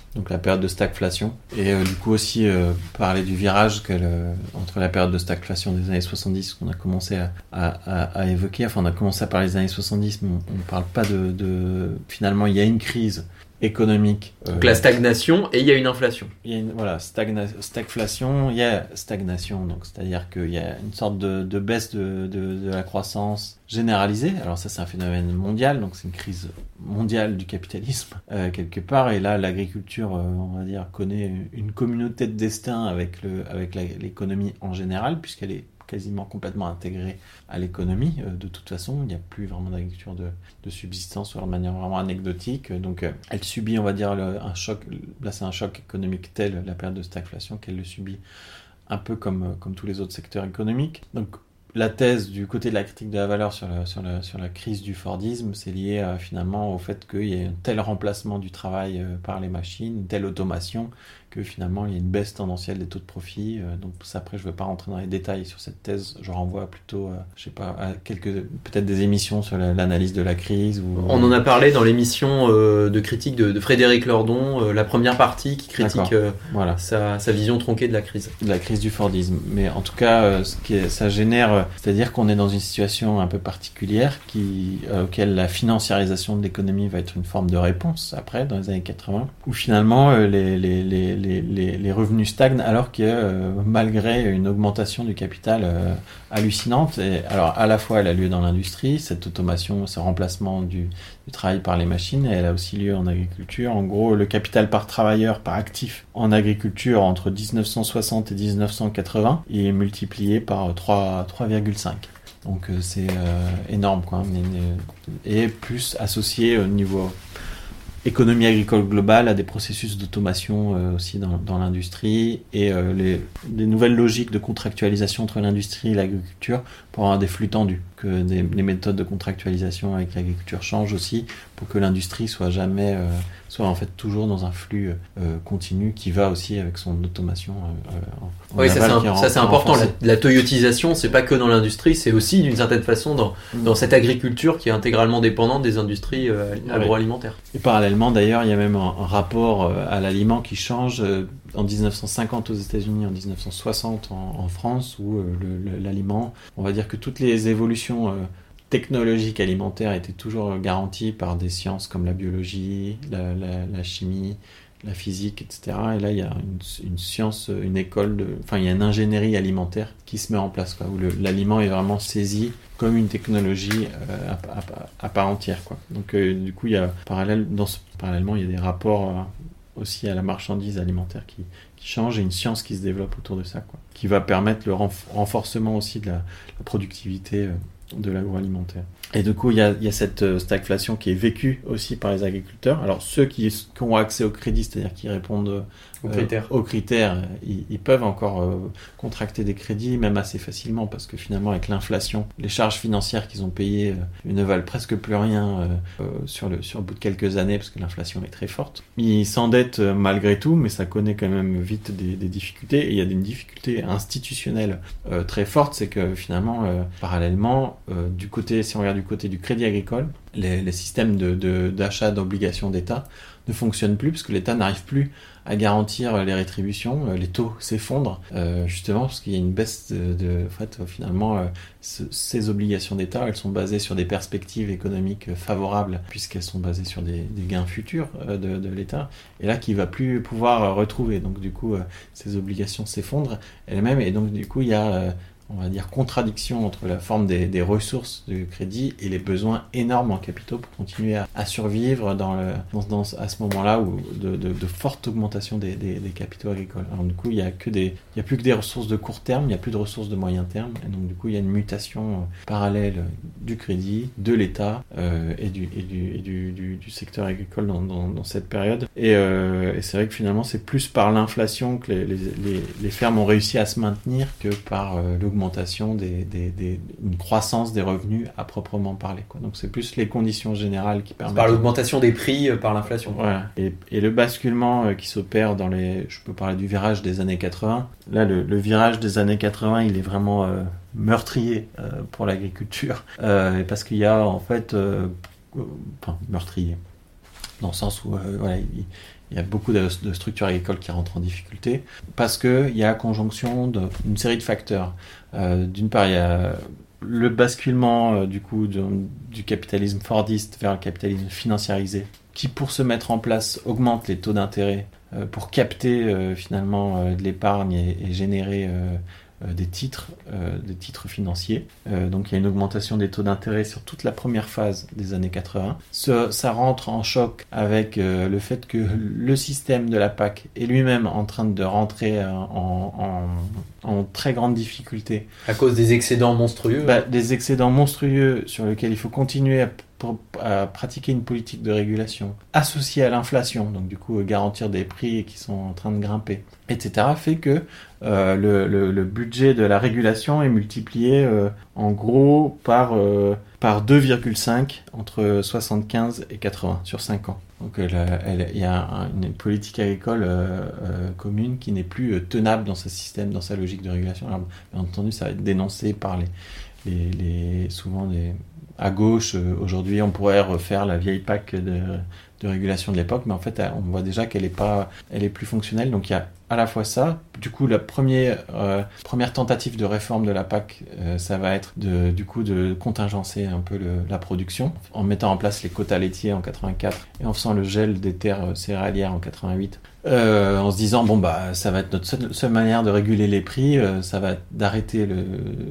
donc la période de stagflation. Et euh, du coup aussi euh, parler du virage que le, entre la période de stagflation des années soixante-dix qu'on a commencé à, à, à évoquer. Enfin, on a commencé à parler des années soixante-dix, mais on ne parle pas de, de... Finalement, il y a une crise économique. Euh, donc la stagnation et il y a une inflation. Il y a une, voilà, stagna, stagflation, il y a stagnation, donc c'est-à-dire qu'il y a une sorte de, de baisse de, de, de la croissance généralisée. Alors ça, c'est un phénomène mondial, donc c'est une crise mondiale du capitalisme euh, quelque part. Et là, l'agriculture, euh, on va dire, connaît une communauté de destin avec le, avec la, l'économie en général, puisqu'elle est quasiment complètement intégrée à l'économie. Euh, de toute façon, il n'y a plus vraiment d'agriculture de, de subsistance de manière vraiment anecdotique. Donc, euh, elle subit, on va dire, le, un choc. Là, c'est un choc économique tel, la période de stagflation, qu'elle le subit un peu comme, comme tous les autres secteurs économiques. Donc, la thèse du côté de la critique de la valeur sur la, sur la, sur la crise du Fordisme, c'est lié euh, finalement au fait qu'il y ait un tel remplacement du travail euh, par les machines, une telle automation, que finalement il y a une baisse tendancielle des taux de profit. Euh, donc ça, après, je ne veux pas rentrer dans les détails sur cette thèse. Je renvoie plutôt, euh, je sais pas, à quelques peut-être des émissions sur la, l'analyse de la crise. Ou, On en a parlé dans l'émission euh, de critique de, de Frédéric Lordon, euh, la première partie qui critique euh, voilà. sa, sa vision tronquée de la crise. De la crise du Fordisme. Mais en tout cas, euh, ce qui est, ça génère, euh, c'est-à-dire qu'on est dans une situation un peu particulière qui, euh, auquel la financiarisation de l'économie va être une forme de réponse après, dans les années quatre-vingts, où finalement euh, les, les, les Les, les, les revenus stagnent alors que euh, malgré une augmentation du capital euh, hallucinante, et alors à la fois elle a lieu dans l'industrie, cette automation, ce remplacement du, du travail par les machines, et elle a aussi lieu en agriculture. En gros, le capital par travailleur, par actif en agriculture entre dix-neuf cent soixante et dix-neuf cent quatre-vingts il est multiplié par trois virgule cinq. Donc euh, c'est euh, énorme, quoi. Et plus associé au niveau économie agricole globale à des processus d'automation euh, aussi dans, dans l'industrie, et euh, les, les nouvelles logiques de contractualisation entre l'industrie et l'agriculture pour avoir des flux tendus, que des, les méthodes de contractualisation avec l'agriculture changent aussi pour que l'industrie soit jamais euh, soit en fait toujours dans un flux euh, continu qui va aussi avec son automation. Euh, en, oui, ça c'est, un, ça c'est important. La, la toyotisation, c'est pas que dans l'industrie, c'est aussi d'une certaine façon dans, mmh. dans cette agriculture qui est intégralement dépendante des industries euh, agroalimentaires. Et parallèlement, d'ailleurs, il y a même un, un rapport euh, à l'aliment qui change euh, en dix-neuf cent cinquante aux États-Unis, en dix-neuf cent soixante en, en France, où euh, le, le, l'aliment, on va dire que toutes les évolutions euh, technologiques alimentaires étaient toujours garanties par des sciences comme la biologie, la, la, la chimie, la physique, et cetera. Et là, il y a une, une science, une école, de, enfin, il y a une ingénierie alimentaire qui se met en place, quoi, où le, l'aliment est vraiment saisi comme une technologie euh, à, à, à part entière, quoi. Donc, euh, du coup, il y a parallèle, dans ce, parallèlement, il y a des rapports euh, aussi à la marchandise alimentaire qui, qui changent, et une science qui se développe autour de ça, quoi, qui va permettre le renf- renforcement aussi de la, la productivité euh, de l'agroalimentaire. Et du coup, il y a, il y a cette stagflation qui est vécue aussi par les agriculteurs. Alors, ceux qui, qui ont accès au crédit, c'est-à-dire qui répondent euh, aux critères, aux critères ils, ils peuvent encore euh, contracter des crédits, même assez facilement, parce que finalement, avec l'inflation, les charges financières qu'ils ont payées euh, ne valent presque plus rien euh, sur, le, sur le bout de quelques années, parce que l'inflation est très forte. Ils s'endettent euh, malgré tout, mais ça connaît quand même vite des, des difficultés. Et il y a des difficultés institutionnelles euh, très fortes, c'est que finalement, euh, parallèlement, euh, du côté, si on regarde du côté du crédit agricole, les, les systèmes de, de, d'achat d'obligations d'État ne fonctionnent plus, parce que l'État n'arrive plus à garantir les rétributions, les taux s'effondrent, euh, justement parce qu'il y a une baisse de... de en fait, finalement, euh, ce, ces obligations d'État, elles sont basées sur des perspectives économiques favorables, puisqu'elles sont basées sur des, des gains futurs euh, de, de l'État, et là, qu'il ne va plus pouvoir euh, retrouver. Donc, du coup, euh, ces obligations s'effondrent elles-mêmes, et donc, du coup, il y a... Euh, on va dire, contradiction entre la forme des, des ressources du crédit et les besoins énormes en capitaux pour continuer à, à survivre dans le, dans, dans, à ce moment-là où de, de, de forte augmentation des, des, des capitaux agricoles. Alors du coup, il n'y a, que des, il y a plus que des ressources de court terme, il n'y a plus de ressources de moyen terme, et donc du coup, il y a une mutation euh, parallèle du crédit, de l'État euh, et, du, et, du, et du, du, du secteur agricole dans, dans, dans cette période. Et, euh, et c'est vrai que finalement, c'est plus par l'inflation que les, les, les, les fermes ont réussi à se maintenir que par euh, l'augmentation augmentation des, des, des, une croissance des revenus à proprement parler, quoi. Donc c'est plus les conditions générales qui permettent... Par l'augmentation des prix, euh, par l'inflation. Voilà. Et, et le basculement euh, qui s'opère dans les... Je peux parler du virage des années quatre-vingts. Là, le, le virage des années quatre-vingts, il est vraiment euh, meurtrier euh, pour l'agriculture. Euh, parce qu'il y a en fait... Euh, enfin, meurtrier. dans le sens où euh, voilà, il, il y a beaucoup de, de structures agricoles qui rentrent en difficulté, parce qu'il y a conjonction d'une série de facteurs. Euh, d'une part, il y a le basculement euh, du coup de, du capitalisme fordiste vers le capitalisme financiarisé, qui pour se mettre en place augmente les taux d'intérêt euh, pour capter euh, finalement euh, de l'épargne et, et générer euh, euh, des titres, euh, des titres financiers. Euh, donc il y a une augmentation des taux d'intérêt sur toute la première phase des années quatre-vingts. Ce, ça rentre en choc avec euh, le fait que le système de la P A C est lui-même en train de rentrer en, en, en très grande difficulté. À cause des excédents monstrueux. Bah, des excédents monstrueux sur lesquels il faut continuer à Pour, à pratiquer une politique de régulation associée à l'inflation, donc du coup euh, garantir des prix qui sont en train de grimper, et cetera, fait que euh, le, le, le budget de la régulation est multiplié euh, en gros par, euh, par deux virgule cinq entre soixante-quinze et quatre-vingts sur cinq ans. Donc il euh, y a un, une politique agricole euh, euh, commune qui n'est plus euh, tenable dans ce système, dans sa logique de régulation. Alors, bien entendu, ça va être dénoncé par les, les, les souvent les à gauche. Aujourd'hui, on pourrait refaire la vieille P A C de, de régulation de l'époque, mais en fait, on voit déjà qu'elle est pas, elle est plus fonctionnelle. Donc, il y a à la fois ça. Du coup, la première, euh, première tentative de réforme de la P A C, euh, ça va être de, du coup, de contingencer un peu le, la production, en mettant en place les quotas laitiers en quatre-vingt-quatre et en faisant le gel des terres céréalières en quatre-vingt-huit. Euh, en se disant bon bah ça va être notre seule, seule manière de réguler les prix, euh, ça va être d'arrêter le,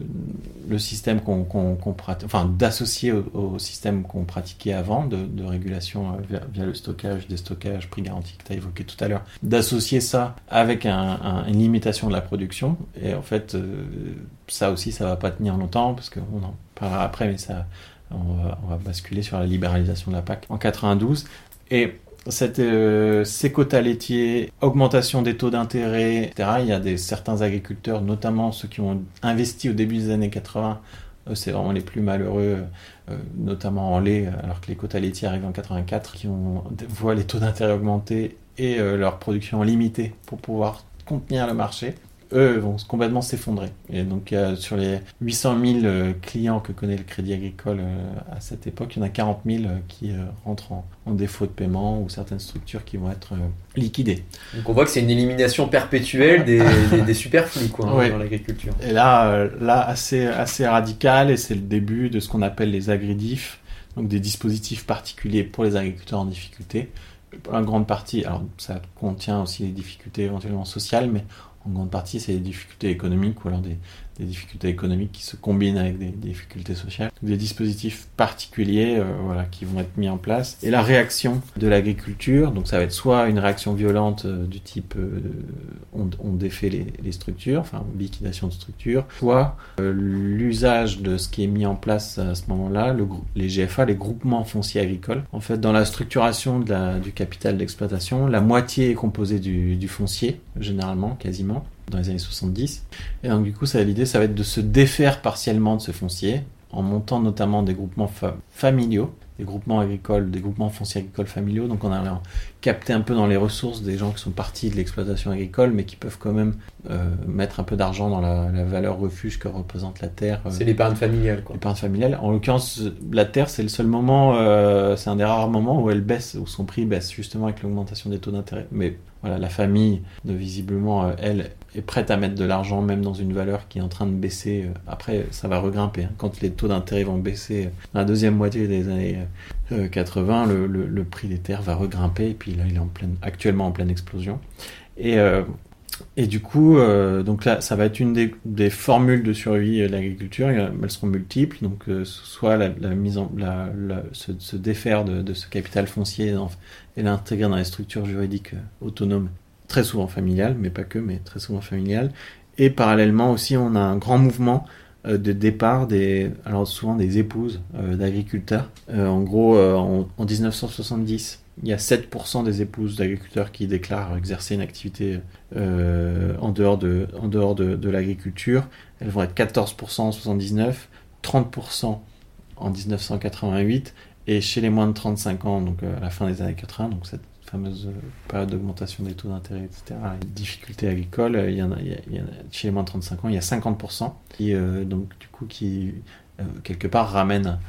le système qu'on, qu'on, qu'on pratique, enfin d'associer au, au système qu'on pratiquait avant de, de régulation euh, via, via le stockage, déstockage, prix garanti que tu as évoqué tout à l'heure, d'associer ça avec un, un, une limitation de la production. Et en fait euh, ça aussi ça va pas tenir longtemps parce qu'on en parlera après, mais ça on va, on va basculer sur la libéralisation de la P A C en quatre-vingt-douze. Et Cette, euh, ces quotas laitiers, augmentation des taux d'intérêt, et cetera. Il y a des, certains agriculteurs, notamment ceux qui ont investi au début des années quatre-vingts, eux, c'est vraiment les plus malheureux, euh, notamment en lait, alors que les quotas laitiers arrivent en quatre-vingt-quatre, qui ont, voient les taux d'intérêt augmenter et euh, leur production limitée pour pouvoir contenir le marché. Eux vont complètement s'effondrer. Et donc, euh, sur les huit cent mille euh, clients que connaît le Crédit Agricole euh, à cette époque, il y en a quarante mille euh, qui euh, rentrent en, en défaut de paiement ou certaines structures qui vont être euh, liquidées. Donc, on voit que c'est une élimination perpétuelle des, des, des superflus quoi, hein, ouais. dans l'agriculture. Et là, euh, là assez, assez radical, et c'est le début de ce qu'on appelle les agridifs, donc des dispositifs particuliers pour les agriculteurs en difficulté. En grande partie, alors ça contient aussi les difficultés éventuellement sociales, mais en grande partie, c'est des difficultés économiques ou alors des, des difficultés économiques qui se combinent avec des, des difficultés sociales. Des dispositifs particuliers euh, voilà, qui vont être mis en place. Et la réaction de l'agriculture, donc ça va être soit une réaction violente euh, du type euh, on, on défait les, les structures, enfin liquidation de structures, soit euh, l'usage de ce qui est mis en place à ce moment-là, le, les G F A, les groupements fonciers agricoles. En fait, dans la structuration de la, du capital d'exploitation, la moitié est composée du, du foncier, généralement, quasiment, dans les années soixante-dix. Et donc du coup, ça, l'idée, ça va être de se défaire partiellement de ce foncier, en montant notamment des groupements fa- familiaux, des groupements agricoles, des groupements fonciers agricoles familiaux. Donc on a capté un peu dans les ressources des gens qui sont partis de l'exploitation agricole, mais qui peuvent quand même euh, mettre un peu d'argent dans la, la valeur refuge que représente la terre. Euh, c'est l'épargne familiale, quoi. L'épargne familiale. En l'occurrence, la terre, c'est le seul moment, euh, c'est un des rares moments où elle baisse, où son prix baisse, justement avec l'augmentation des taux d'intérêt. Mais voilà, la famille, de, visiblement, euh, elle est prête à mettre de l'argent, même dans une valeur qui est en train de baisser. Après, ça va regrimper. Hein. Quand les taux d'intérêt vont baisser dans la deuxième moitié des années euh, quatre-vingts, le, le, le prix des terres va regrimper. Et puis là, il est en pleine, actuellement en pleine explosion. Et, euh, et du coup, euh, donc là, ça va être une des, des formules de survie de l'agriculture. Elles seront multiples. Donc, euh, soit la, la mise en, la, la, se, se défaire de, de ce capital foncier et l'intégrer dans les structures juridiques autonomes, très souvent familiales, mais pas que, mais très souvent familiales. Et parallèlement aussi, on a un grand mouvement euh, de départ des, alors souvent des épouses euh, d'agriculteurs. Euh, en gros, euh, en, en dix-neuf cent soixante-dix, il y a sept pour cent des épouses d'agriculteurs qui déclarent exercer une activité euh, en dehors de, en dehors de, de l'agriculture. Elles vont être quatorze pour cent en soixante-dix-neuf, trente pour cent en dix-neuf cent quatre-vingt-huit, et chez les moins de trente-cinq ans, donc euh, à la fin des années quatre-vingts, donc cette fameuse période d'augmentation des taux d'intérêt, et cetera, les difficultés agricoles, il y en a, il y a, il y a, chez les moins de trente-cinq ans, il y a cinquante pour cent qui, euh, donc, du coup, qui, euh, quelque part, ramènent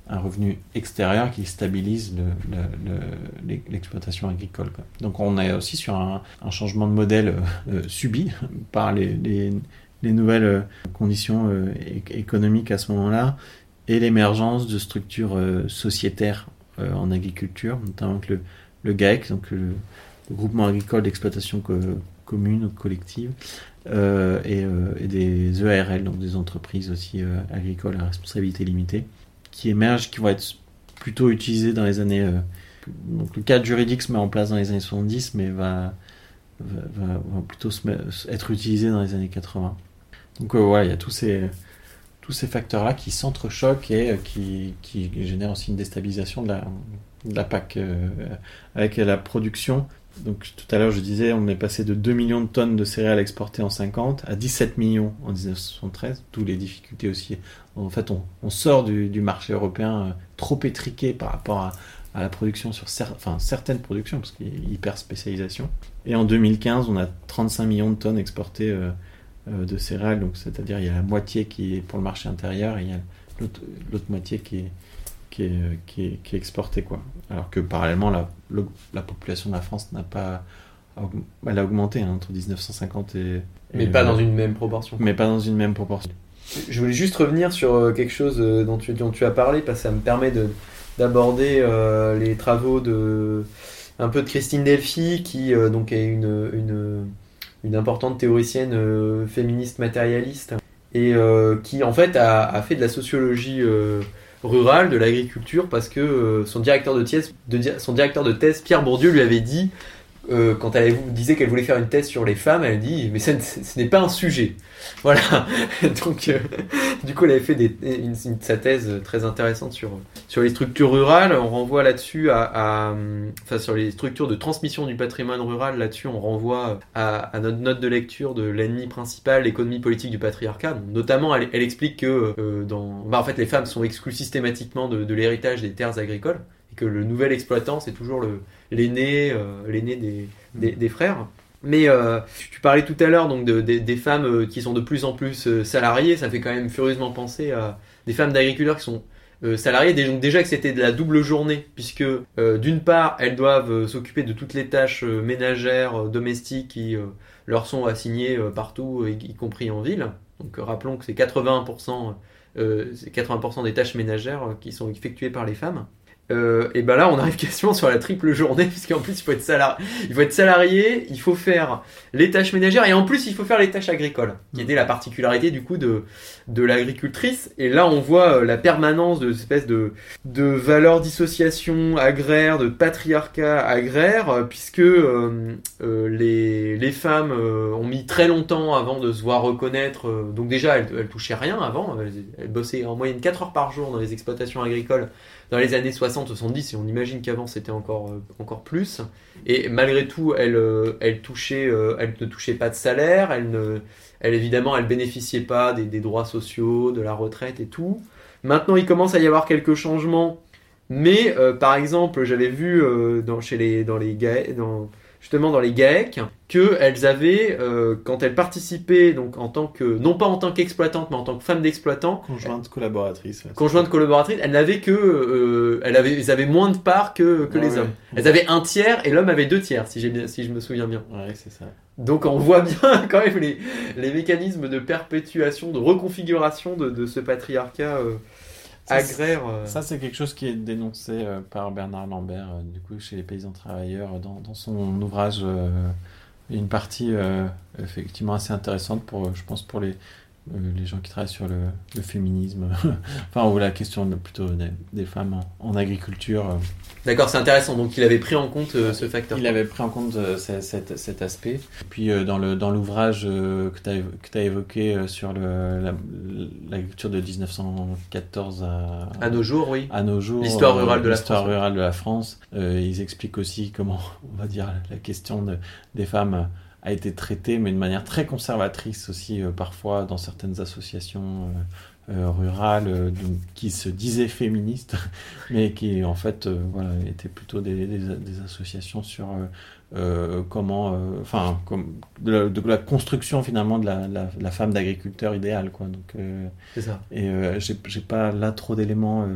un revenu extérieur qui stabilise le, le, le, l'exploitation agricole, quoi. Donc on est aussi sur un, un changement de modèle euh, subi par les, les, les nouvelles conditions euh, économiques à ce moment-là et l'émergence de structures euh, sociétaires euh, en agriculture, notamment le, le GAEC, donc le, le groupement agricole d'exploitation co- commune ou collective, euh, et, euh, et des E A R L, donc des entreprises aussi euh, agricoles à responsabilité limitée, qui émergent, qui vont être plutôt utilisées dans les années... Euh, donc le cadre juridique se met en place dans les années soixante-dix, mais va, va, va, va plutôt se met, être utilisé dans les années quatre-vingts. Donc euh, voilà, il y a tous ces, tous ces facteurs-là qui s'entrechoquent et euh, qui, qui génèrent aussi une déstabilisation de la, de la P A C euh, avec la production. Donc tout à l'heure je disais, on est passé de deux millions de tonnes de céréales exportées en cinquante à dix-sept millions en dix-neuf cent soixante-treize, d'où les difficultés aussi. En fait, on, on sort du, du marché européen euh, trop étriqué par rapport à, à la production sur cer- enfin, certaines productions, parce qu'il y a une hyper spécialisation. Et en deux mille quinze, on a trente-cinq millions de tonnes exportées euh, euh, de céréales, donc c'est-à-dire il y a la moitié qui est pour le marché intérieur et il y a l'autre, l'autre moitié qui est Qui est, qui, est, qui est exporté, quoi. Alors que parallèlement la, le, la population de la France n'a pas elle a augmenté hein, entre dix-neuf cent cinquante et, et mais pas dans une même proportion mais pas dans une même proportion. Je voulais juste revenir sur quelque chose dont tu, dont tu as parlé parce que ça me permet de, d'aborder euh, les travaux de un peu de Christine Delphi qui euh, donc est une, une, une importante théoricienne euh, féministe matérialiste et euh, qui en fait a, a fait de la sociologie euh, rurale, de l'agriculture, parce que euh, son, directeur de thèse, de, son directeur de thèse, Pierre Bourdieu, lui avait dit, euh, quand elle disait qu'elle voulait faire une thèse sur les femmes, elle dit « mais ce, ce n'est pas un sujet ». Voilà, donc euh, du coup elle avait fait des, une, une, sa thèse très intéressante sur, sur les structures rurales. On renvoie là-dessus à, à, enfin sur les structures de transmission du patrimoine rural, là-dessus on renvoie à, à notre note de lecture de l'ennemi principal, l'économie politique du patriarcat. Donc, notamment elle, elle explique que euh, dans, bah, en fait les femmes sont exclues systématiquement de, de l'héritage des terres agricoles et que le nouvel exploitant c'est toujours le, l'aîné, euh, l'aîné des, des, des frères. Mais euh, tu parlais tout à l'heure donc de, de, des femmes euh, qui sont de plus en plus euh, salariées, ça fait quand même furieusement penser à des femmes d'agriculteurs qui sont euh, salariées. Donc déjà que c'était de la double journée, puisque euh, d'une part elles doivent euh, s'occuper de toutes les tâches euh, ménagères, euh, domestiques qui euh, leur sont assignées euh, partout, y, y compris en ville. Donc euh, rappelons que c'est quatre-vingts pour cent, euh, c'est quatre-vingts pour cent des tâches ménagères euh, qui sont effectuées par les femmes. Euh, et ben là on arrive quasiment sur la triple journée puisqu'en plus il faut être salarié, il faut être salarié, il faut faire les tâches ménagères et en plus il faut faire les tâches agricoles, qui était la particularité du coup de de l'agricultrice. Et là on voit la permanence de espèce de de valeurs dissociation agraire, de patriarcat agraire, puisque euh, euh, les les femmes euh, ont mis très longtemps avant de se voir reconnaître. Euh, donc déjà elles, elles touchaient rien avant, elles, elles bossaient en moyenne quatre heures par jour dans les exploitations agricoles dans les années soixante soixante-dix, et on imagine qu'avant c'était encore, euh, encore plus. Et malgré tout, elle, euh, elle, touchait, euh, elle ne touchait pas de salaire, elle, ne, elle évidemment, elle bénéficiait pas des, des droits sociaux, de la retraite et tout. Maintenant, il commence à y avoir quelques changements, mais euh, par exemple, j'avais vu euh, dans, chez les, dans les GAEC, dans, justement dans les GAEC, qu'elles avaient, euh, quand elles participaient, donc en tant que, non pas en tant qu'exploitante, mais en tant que femme d'exploitant, conjointe collaboratrice, ouais, conjointe collaboratrice, elles n'avaient que, euh, elles avaient, elles avaient moins de parts que, que ouais, les ouais. hommes. Elles avaient un tiers et l'homme avait deux tiers, si j'ai bien, si je me souviens bien. Ouais, c'est ça. Donc on voit bien quand même les, les mécanismes de perpétuation, de reconfiguration de, de ce patriarcat euh, ça, agraire. Euh... Ça, c'est quelque chose qui est dénoncé euh, par Bernard Lambert, euh, du coup, chez les paysans travailleurs, dans, dans son ouvrage. Euh, une partie euh, effectivement assez intéressante pour, je pense, pour les, euh, les gens qui travaillent sur le, le féminisme, enfin, ou la question de, plutôt des, des femmes en, en agriculture. Euh. D'accord, c'est intéressant. Donc il avait pris en compte euh, ce facteur. Il avait pris en compte euh, cet, cet, cet aspect. Et puis euh, dans, le, dans l'ouvrage euh, que tu as évoqué euh, sur le, la, l'agriculture de dix-neuf cent quatorze à, à nos jours, oui. À nos jours, l'histoire rurale euh, de la l'histoire France. rurale de la France. Euh, ils expliquent aussi comment, on va dire, la question de, des femmes a été traitée, mais de manière très conservatrice aussi, euh, parfois dans certaines associations euh, euh, rurales euh, donc, qui se disaient féministes, mais qui en fait euh, voilà, étaient plutôt des, des, des associations sur euh, euh, comment, enfin, euh, comme de la, de la construction finalement de la, la, la femme d'agriculteur idéale, quoi. Donc, euh, c'est ça. Et euh, j'ai, j'ai pas là trop d'éléments. Euh,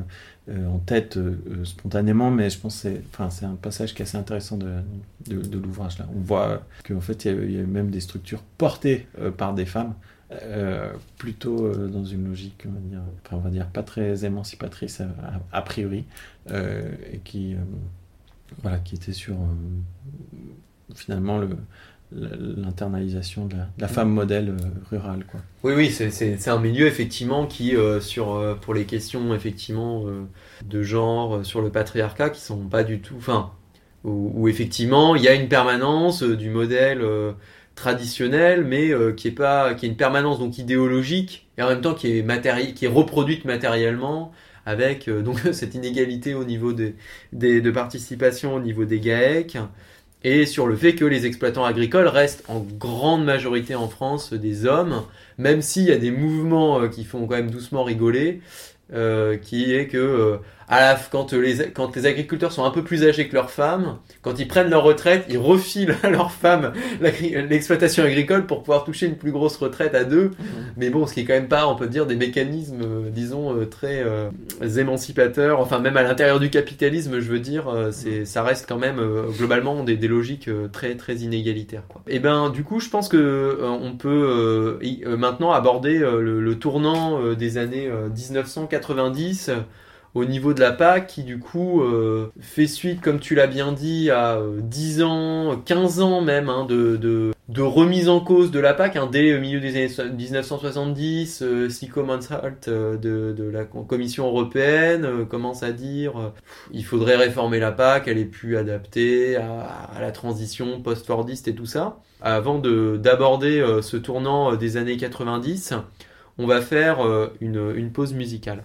euh, en tête euh, spontanément, mais je pense que c'est, enfin, c'est un passage qui est assez intéressant de, de, de l'ouvrage là. On voit qu'en fait il y, y a même des structures portées euh, par des femmes, euh, plutôt euh, dans une logique, on va dire, enfin, on va dire pas très émancipatrice a, a, a priori, euh, et qui, euh, voilà, qui était sur euh, finalement le l'internalisation de la, de la femme modèle euh, rurale, quoi. Oui, oui, c'est, c'est, c'est un milieu effectivement qui, euh, sur, euh, pour les questions effectivement euh, de genre, euh, sur le patriarcat, qui sont pas du tout, enfin, où, où effectivement il y a une permanence euh, du modèle euh, traditionnel, mais euh, qui est pas, qui est une permanence donc idéologique et en même temps qui est matéri- qui est reproduite matériellement, avec euh, donc cette inégalité au niveau des, des de participation au niveau des GAEC. Et sur le fait que les exploitants agricoles restent en grande majorité en France des hommes, même s'il y a des mouvements qui font quand même doucement rigoler, euh, qui est que euh, à la, quand, les, quand les agriculteurs sont un peu plus âgés que leurs femmes, quand ils prennent leur retraite, ils refilent à leurs femmes l'exploitation agricole pour pouvoir toucher une plus grosse retraite à deux. Mmh. Mais bon, ce qui est quand même pas, on peut dire, des mécanismes, euh, disons, euh, très euh, émancipateurs. Enfin, même à l'intérieur du capitalisme, je veux dire, euh, c'est, ça reste quand même euh, globalement des, des logiques euh, très très inégalitaires, quoi. Et ben, du coup, je pense que euh, on peut euh, y, euh, maintenant aborder euh, le, le tournant euh, des années euh, dix-neuf cent quatre-vingt-dix. Euh, au niveau de la P A C, qui du coup euh, fait suite, comme tu l'as bien dit, à euh, dix ans, quinze ans même, hein, de, de, de remise en cause de la P A C, hein, dès le milieu des années dix-neuf cent soixante-dix, euh, Sicko Mansholt euh, de, de la Commission européenne euh, commence à dire euh, il faudrait réformer la P A C, elle est plus adaptée à, à la transition post-fordiste et tout ça. Avant de, d'aborder euh, ce tournant euh, des années quatre-vingt-dix, on va faire euh, une, une pause musicale.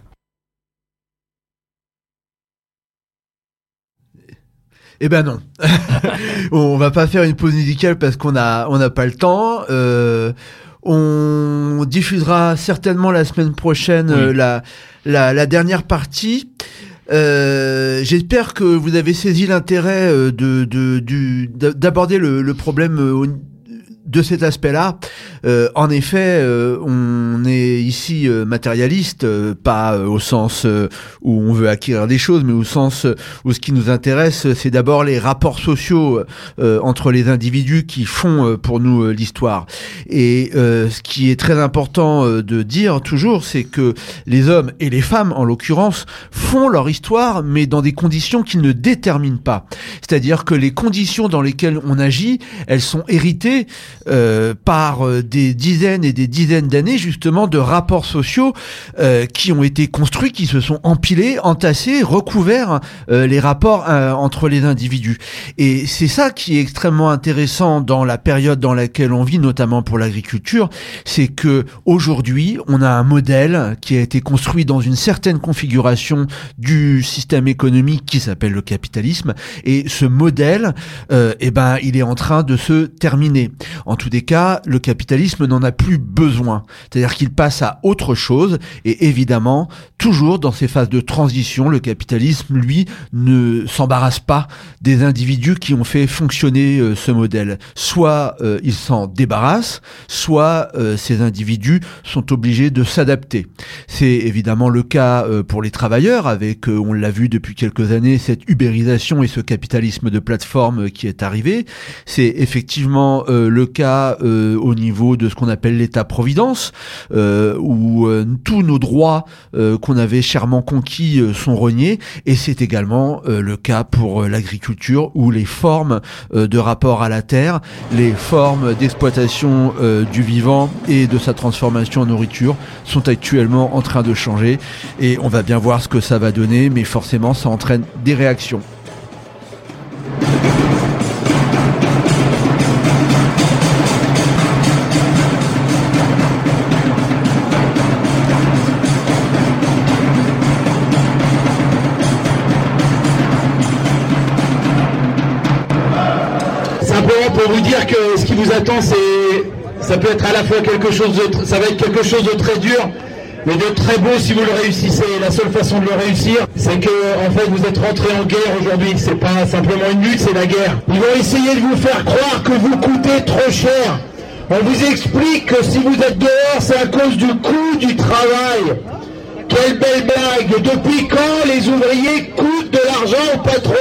Eh ben non, on va pas faire une pause musicale parce qu'on a on n'a pas le temps. Euh, on diffusera certainement la semaine prochaine oui. euh, la, la la dernière partie. Euh, j'espère que vous avez saisi l'intérêt de de du d'aborder le, le problème au, de cet aspect-là. Euh, en effet, euh, on est ici euh, matérialiste, euh, pas euh, au sens euh, où on veut acquérir des choses, mais au sens euh, où ce qui nous intéresse, c'est d'abord les rapports sociaux euh, entre les individus qui font euh, pour nous euh, l'histoire. Et euh, ce qui est très important euh, de dire toujours, c'est que les hommes et les femmes, en l'occurrence, font leur histoire, mais dans des conditions qu'ils ne déterminent pas. C'est-à-dire que les conditions dans lesquelles on agit, elles sont héritées euh, par euh, des dizaines et des dizaines d'années justement de rapports sociaux euh, qui ont été construits, qui se sont empilés, entassés, recouverts euh, les rapports euh, entre les individus. Et c'est ça qui est extrêmement intéressant dans la période dans laquelle on vit, notamment pour l'agriculture, c'est que aujourd'hui on a un modèle qui a été construit dans une certaine configuration du système économique qui s'appelle le capitalisme, et ce modèle, euh, eh ben, il est en train de se terminer. En tous les cas, le capitalisme n'en a plus besoin. C'est-à-dire qu'il passe à autre chose, et évidemment, toujours dans ces phases de transition, le capitalisme, lui, ne s'embarrasse pas des individus qui ont fait fonctionner euh, ce modèle. Soit euh, il s'en débarrasse, soit euh, ces individus sont obligés de s'adapter. C'est évidemment le cas euh, pour les travailleurs, avec, euh, on l'a vu depuis quelques années, cette ubérisation et ce capitalisme de plateforme euh, qui est arrivé. C'est effectivement euh, le cas euh, au niveau de ce qu'on appelle l'État-providence, euh, où euh, tous nos droits euh, qu'on avait chèrement conquis euh, sont reniés, et c'est également euh, le cas pour euh, l'agriculture, où les formes euh, de rapport à la terre, les formes d'exploitation euh, du vivant et de sa transformation en nourriture sont actuellement en train de changer, et on va bien voir ce que ça va donner, mais forcément ça entraîne des réactions. Pour vous dire que ce qui vous attend, c'est, ça peut être à la fois quelque chose de, ça va être quelque chose de très dur, mais de très beau si vous le réussissez. La seule façon de le réussir, c'est que, en fait, vous êtes rentré en guerre aujourd'hui. C'est pas simplement une lutte, c'est la guerre. Ils vont essayer de vous faire croire que vous coûtez trop cher. On vous explique que si vous êtes dehors, c'est à cause du coût du travail, qui Quelle belle blague! Depuis quand les ouvriers coûtent de l'argent au patron?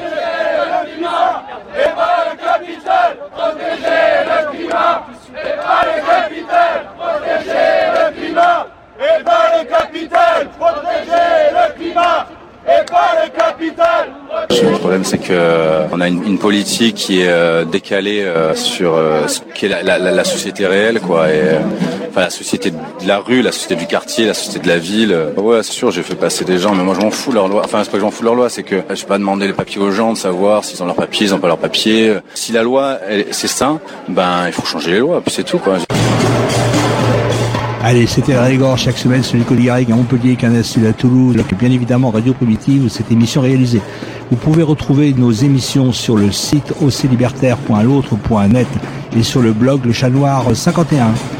Et pas le capital, protéger le climat. Et pas le capital, protéger le climat. Et pas le capital, protéger le climat. Et pas le capital. Le problème, c'est que on a une, une politique qui est euh, décalée euh, sur euh, ce qu'est la, la, la société réelle, quoi. Et, euh, enfin, la société de la rue, la société du quartier, la société de la ville. Ouais, c'est sûr, j'ai fait passer des gens, mais moi je m'en fous de leur loi. Enfin, c'est pas que je m'en fous de leur loi, c'est que je vais pas demander les papiers aux gens, de savoir s'ils ont leurs papiers, ils ont pas leurs papiers. Si la loi, elle, c'est ça, ben il faut changer les lois, puis c'est tout, quoi. Allez, c'était la Régor chaque semaine sur l'école Garrigue à Montpellier, Canal Sud à Toulouse, et bien évidemment Radio Primitive où cette émission est réalisée. Vous pouvez retrouver nos émissions sur le site o c libertaire point l'autre point net et sur le blog Le Chat Noir cinquante et un.